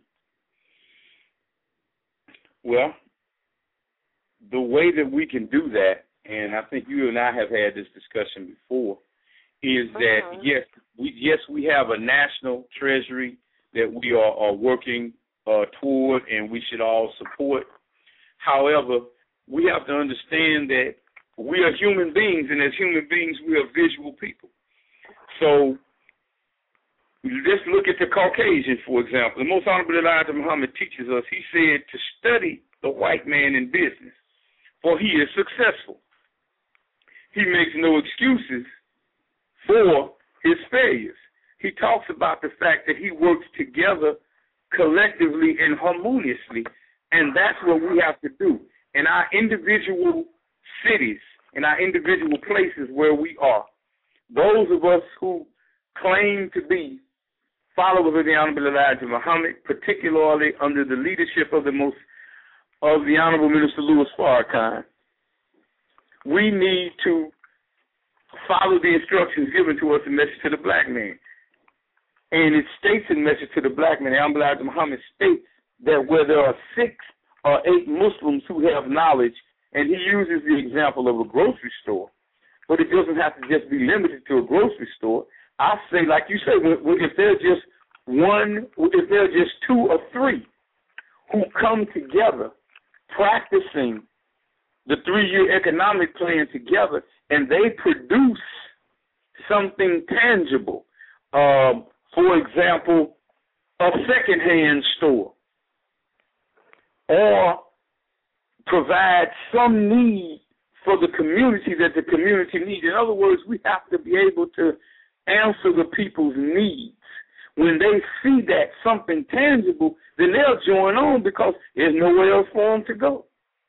Well, the way that we can do that, and I think you and I have had this discussion before, is that, uh-huh. yes, we yes we have a national treasury that we are, are working uh, toward and we should all support. However, we have to understand that we are human beings, and as human beings, we are visual people. So let's look at the Caucasian, for example. The Most Honorable Elijah Muhammad teaches us, he said, to study the white man in business, for he is successful. He makes no excuses for his failures. He talks about the fact that he works together collectively and harmoniously, and that's what we have to do. In our individual cities, in our individual places where we are, those of us who claim to be followers of the Honorable Elijah Muhammad, particularly under the leadership of the most of the Honorable Minister Louis Farrakhan, we need to follow the instructions given to us in Message to the Black Man. And it states in Message to the Black Man, the Honorable Elijah Muhammad states that where there are six or eight Muslims who have knowledge, and he uses the example of a grocery store, but it doesn't have to just be limited to a grocery store. I say, like you say, if there's just one, if there's just two or three who come together practicing the three-year economic plan together, and they produce something tangible. Um, for example, a secondhand store, or provide some need for the community that the community needs. In other words, we have to be able to answer the people's needs. When they see that something tangible, then they'll join on because there's nowhere else for them to go.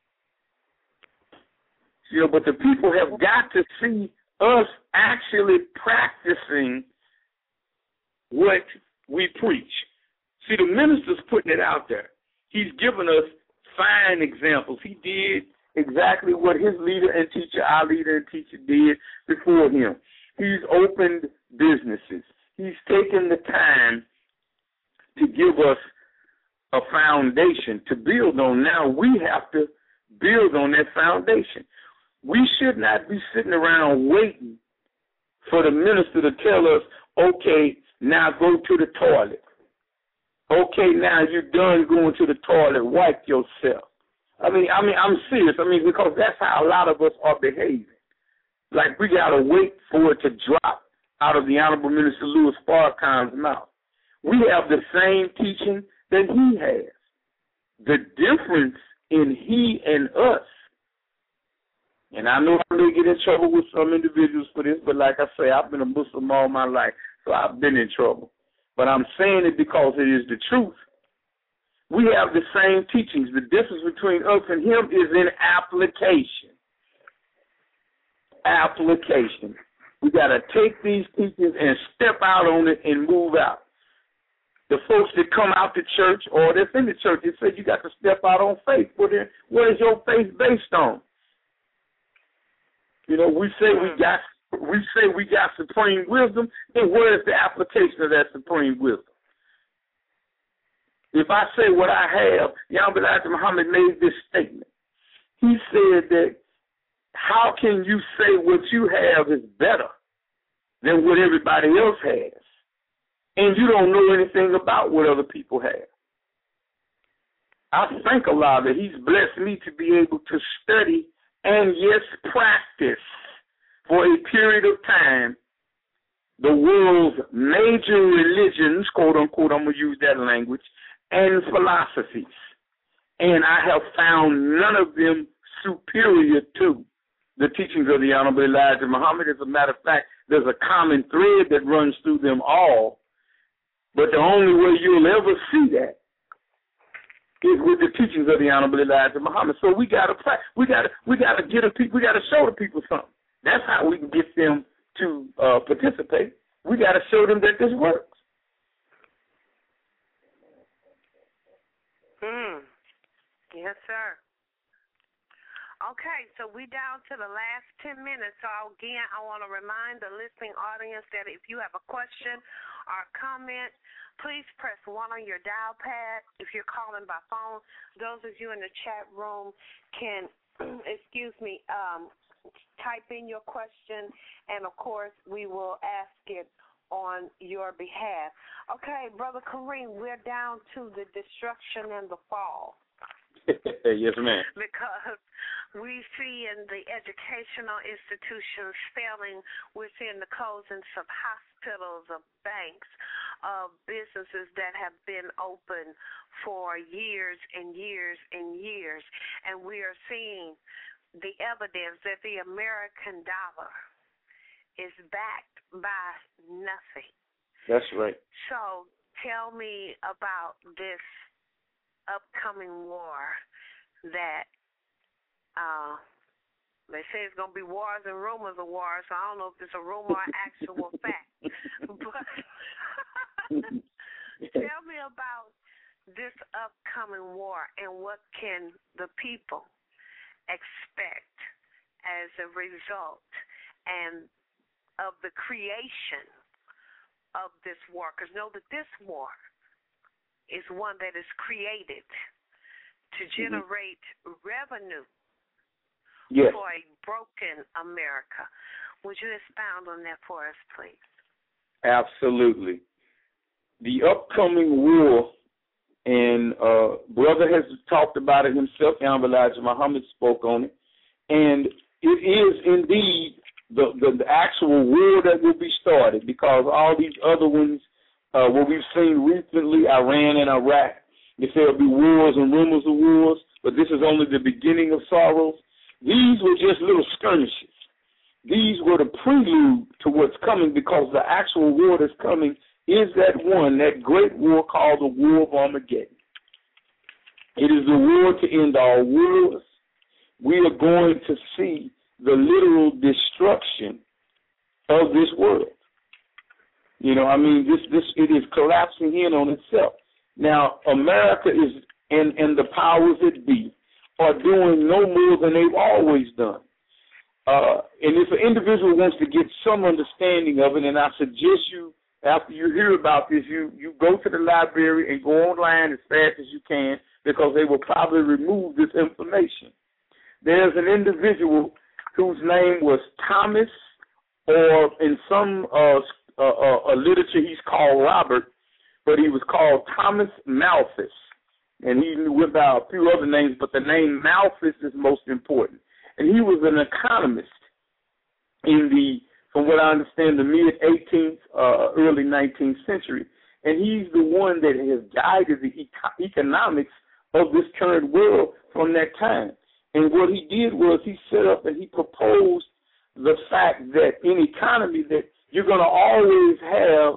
You know, but the people have got to see us actually practicing what we preach. See, the minister's putting it out there. He's given us fine examples. He did exactly what his leader and teacher, our leader and teacher, did before him. He's opened businesses. He's taken the time to give us a foundation to build on. Now we have to build on that foundation. We should not be sitting around waiting for the minister to tell us, okay, now go to the toilet. Okay, now you're done going to the toilet, wipe yourself. I mean, I mean, I'm serious. I mean, because that's how a lot of us are behaving. Like we gotta wait for it to drop out of the Honorable Minister Louis Farrakhan's mouth. We have the same teaching that he has. The difference in he and us, and I know I may get in trouble with some individuals for this, but like I say, I've been a Muslim all my life, so I've been in trouble. But I'm saying it because it is the truth. We have the same teachings. The difference between us and him is in application. Application. We got to take these teachings and step out on it and move out. The folks that come out to church or that's in the church, they say you got to step out on faith. What is, what is your faith based on? You know, we say we got we say we got supreme wisdom, then where is the application of that supreme wisdom? If I say what I have, Yahweh Elijah Muhammad made this statement. He said that how can you say what you have is better than what everybody else has? And you don't know anything about what other people have. I thank Allah that he's blessed me to be able to study and, yes, practice for a period of time the world's major religions, quote, unquote, I'm going to use that language, and philosophies. And I have found none of them superior to the teachings of the Honorable Elijah Muhammad. As a matter of fact, there's a common thread that runs through them all. But the only way you'll ever see that is with the teachings of the Honorable Elijah Muhammad. So we gotta we gotta we gotta get a we gotta show the people something. That's how we can get them to uh, participate. We gotta show them that this works. Hmm. Yes, sir. Okay, so we down to the last ten minutes. So again, I want to remind the listening audience that if you have a question or a comment, please press one on your dial pad. If you're calling by phone, those of you in the chat room can, excuse me, um, type in your question, and of course we will ask it on your behalf. Okay, Brother Kareem, we're down to the destruction and the fall. Yes, ma'am. Because we see in the educational institutions failing within the closings of hospitals, of banks, of businesses that have been open for years and years and years. And we are seeing the evidence that the American dollar is backed by nothing. That's right. So tell me about this upcoming war that uh, they say it's going to be wars and rumors of wars, so I don't know if it's a rumor or actual fact. But tell me about this upcoming war and what can the people expect as a result and of the creation of this war. Because know that this war is one that is created to generate mm-hmm. revenue yes. for a broken America. Would you expound on that for us, please? Absolutely. The upcoming war, and uh, Brother has talked about it himself, Honorable Elijah Muhammad spoke on it, and it is indeed the, the, the actual war that will be started, because all these other ones, Uh, what we've seen recently, Iran and Iraq, they say there'll be wars and rumors of wars, but this is only the beginning of sorrows. These were just little skirmishes. These were the prelude to what's coming, because the actual war that's coming is that one, that great war called the War of Armageddon. It is the war to end all wars. We are going to see the literal destruction of this world. You know, I mean, this, this it is collapsing in on itself. Now, America is, and, and the powers that be, are doing no more than they've always done. Uh, and if an individual wants to get some understanding of it, and I suggest you, after you hear about this, you, you go to the library and go online as fast as you can, because they will probably remove this information. There's an individual whose name was Thomas, or in some uh, Uh, uh, uh, literature he's called Robert, but he was called Thomas Malthus. and he went by a few other names, but the name Malthus is most important. And he was an economist in the, from what I understand, the mid-eighteenth, uh, early nineteenth century. And he's the one that has guided the eco- economics of this current world from that time. And what he did was he set up and he proposed the fact that in economy that you're going to always have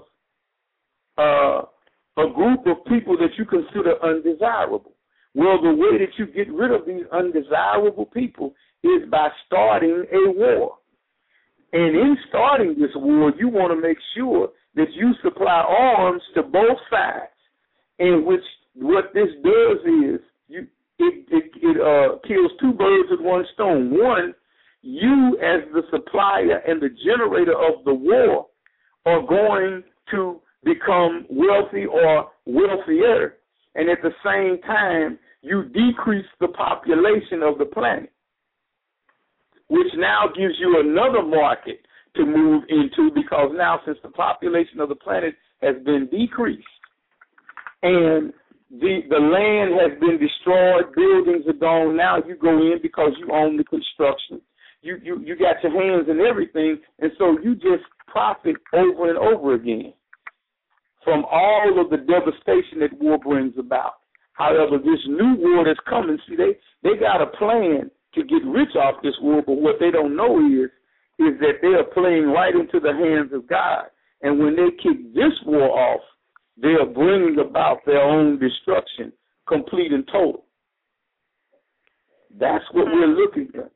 uh, a group of people that you consider undesirable. Well, the way that you get rid of these undesirable people is by starting a war. And in starting this war, you want to make sure that you supply arms to both sides, in which what this does is you it it, it uh, kills two birds with one stone. One, you as the supplier and the generator of the war are going to become wealthy or wealthier, and at the same time, you decrease the population of the planet, which now gives you another market to move into, because now since the population of the planet has been decreased and the the land has been destroyed, buildings are gone, now you go in because you own the construction. You, you, you got your hands in everything, and so you just profit over and over again from all of the devastation that war brings about. However, this new war that's coming, see, they, they got a plan to get rich off this war, but what they don't know is is that they are playing right into the hands of God. And when they kick this war off, they are bringing about their own destruction, complete and total. That's what we're looking at.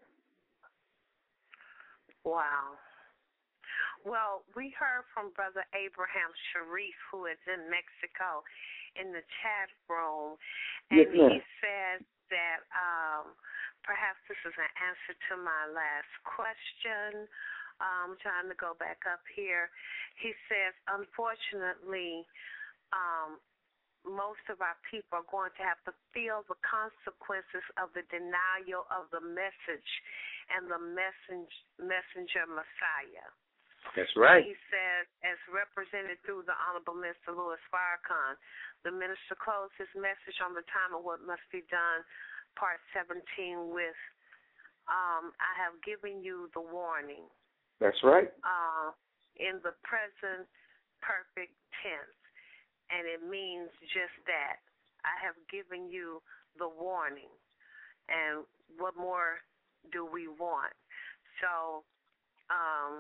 Wow. Well, we heard from Brother Abraham Sharif, who is in Mexico, in the chat room, and yes, he says that um, perhaps this is an answer to my last question. I'm trying to go back up here. He says, unfortunately, um, most of our people are going to have to feel the consequences of the denial of the message and the messenger, messenger Messiah. That's right. He says, as represented through the Honorable Mister Louis Farrakhan, the minister closed his message on the time of what must be done, part seventeen, with, um, I have given you the warning. That's right. Uh, in the present perfect tense. And it means just that. I have given you the warning. And what more do we want? So, um,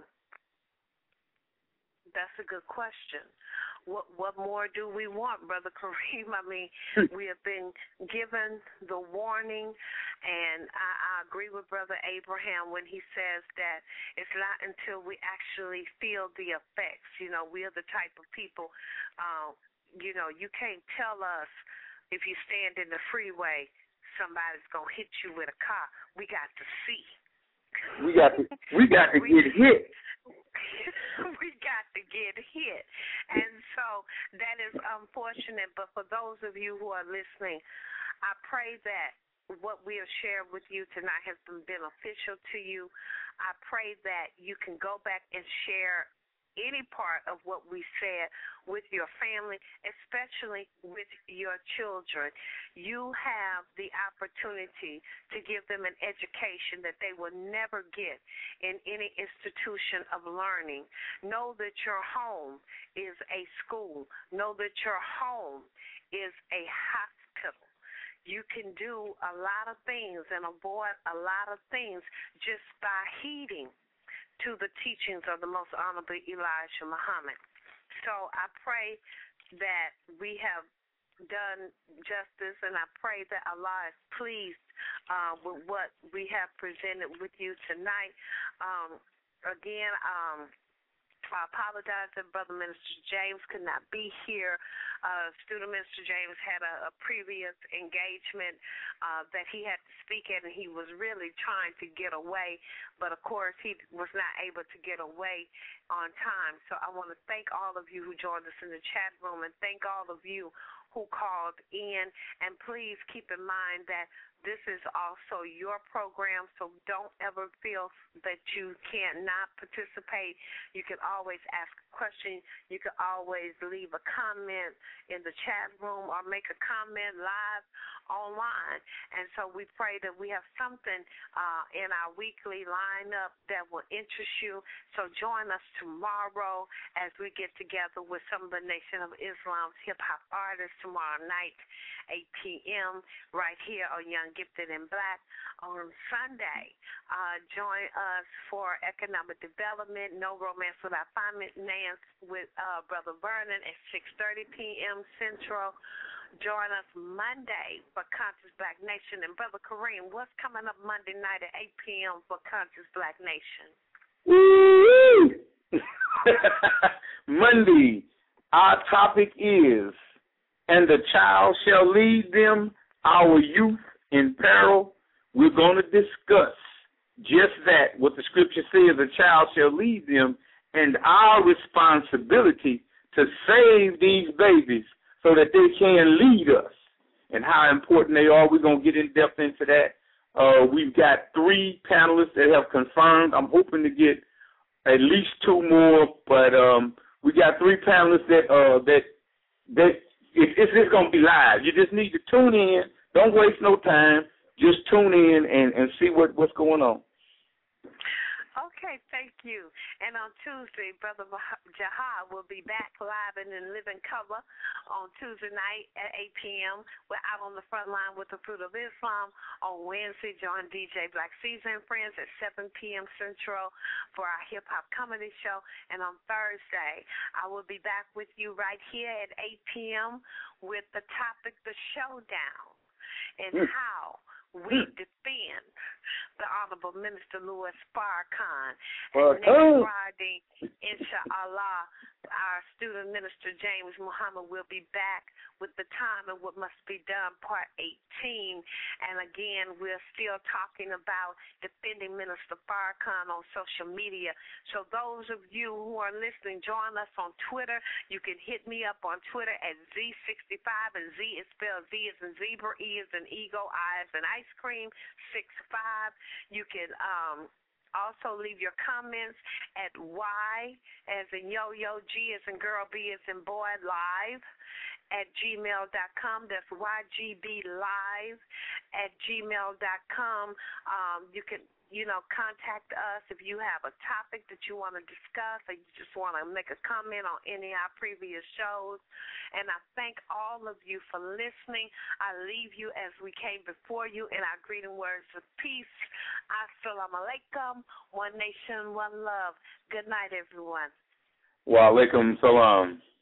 that's a good question. What what more do we want, Brother Kareem? I mean, we have been given the warning, and I, I agree with Brother Abraham when he says that it's not until we actually feel the effects. You know, we are the type of people, uh, you know, you can't tell us if you stand in the freeway, somebody's going to hit you with a car. We got to see. We got to, we got to get hit. We got to get hit. And so that is unfortunate, but for those of you who are listening, I pray that what we have shared with you tonight has been beneficial to you. I pray that you can go back and share any part of what we said with your family, especially with your children. You have the opportunity to give them an education that they will never get in any institution of learning. Know that your home is a school. Know that your home is a hospital. You can do a lot of things and avoid a lot of things just by heeding to the teachings of the Most Honorable Elijah Muhammad. So I pray that we have done justice, and I pray that Allah is pleased uh, with what we have presented with you tonight. Um, again, um, I apologize that Brother Minister James could not be here. Uh, Student Minister James had a, a previous engagement uh, that he had to speak at, and he was really trying to get away. But, of course, he was not able to get away on time. So I want to thank all of you who joined us in the chat room and thank all of you who called in. And please keep in mind that this is also your program, so don't ever feel that you cannot participate. You can always ask a question. You can always leave a comment in the chat room or make a comment live online. And so we pray that we have something uh, in our weekly lineup that will interest you. So join us tomorrow as we get together with some of the Nation of Islam's hip-hop artists tomorrow night, eight p.m., right here on Young, Gifted, and Black. On Sunday, uh, join us for Economic Development, No Romance Without Finance with uh, Brother Vernon at six thirty p.m. Central. Join us Monday for Conscious Black Nation. And Brother Kareem, what's coming up Monday night at eight p.m. for Conscious Black Nation? Woo! Monday, our topic is, and the child shall lead them, our youth in peril. We're going to discuss just that, what the scripture says, a child shall lead them, and our responsibility to save these babies so that they can lead us, and how important they are. We're going to get in depth into that. Uh, we've got three panelists that have confirmed. I'm hoping to get at least two more, but um, we got three panelists that uh, that that it, it's just going to be live. You just need to tune in. Don't waste no time. Just tune in and, and see what, what's going on. Okay, thank you. And on Tuesday, Brother Jahad will be back live and in living color on Tuesday night at eight p.m. We're out on the front line with the Fruit of Islam. On Wednesday, join D J Black Caesar and Friends at seven p.m. Central for our hip-hop comedy show. And on Thursday, I will be back with you right here at eight p.m. with the topic, The Showdown, and mm. how we defend the Honorable Minister Louis Farrakhan. And next Friday, inshallah, our student minister James Muhammad will be back with the time and what must be done, part eighteen. And again, we're still talking about defending Minister Farrakhan on social media. So those of you who are listening, join us on Twitter. You can hit me up on Twitter at Z sixty-five, and Z is spelled Z as in zebra, E as in eagle, I as in ice cream, six five. You can um also leave your comments at Y as in yo-yo, G as in girl, B as in boy, live at gmail dot com. That's Y G B live at gmail dot com. Um, you can, you know, contact us if you have a topic that you want to discuss or you just want to make a comment on any of our previous shows. And I thank all of you for listening. I leave you as we came before you in our greeting words of peace. Assalamu alaikum. One nation, one love. Good night, everyone. Wa alaikum salam.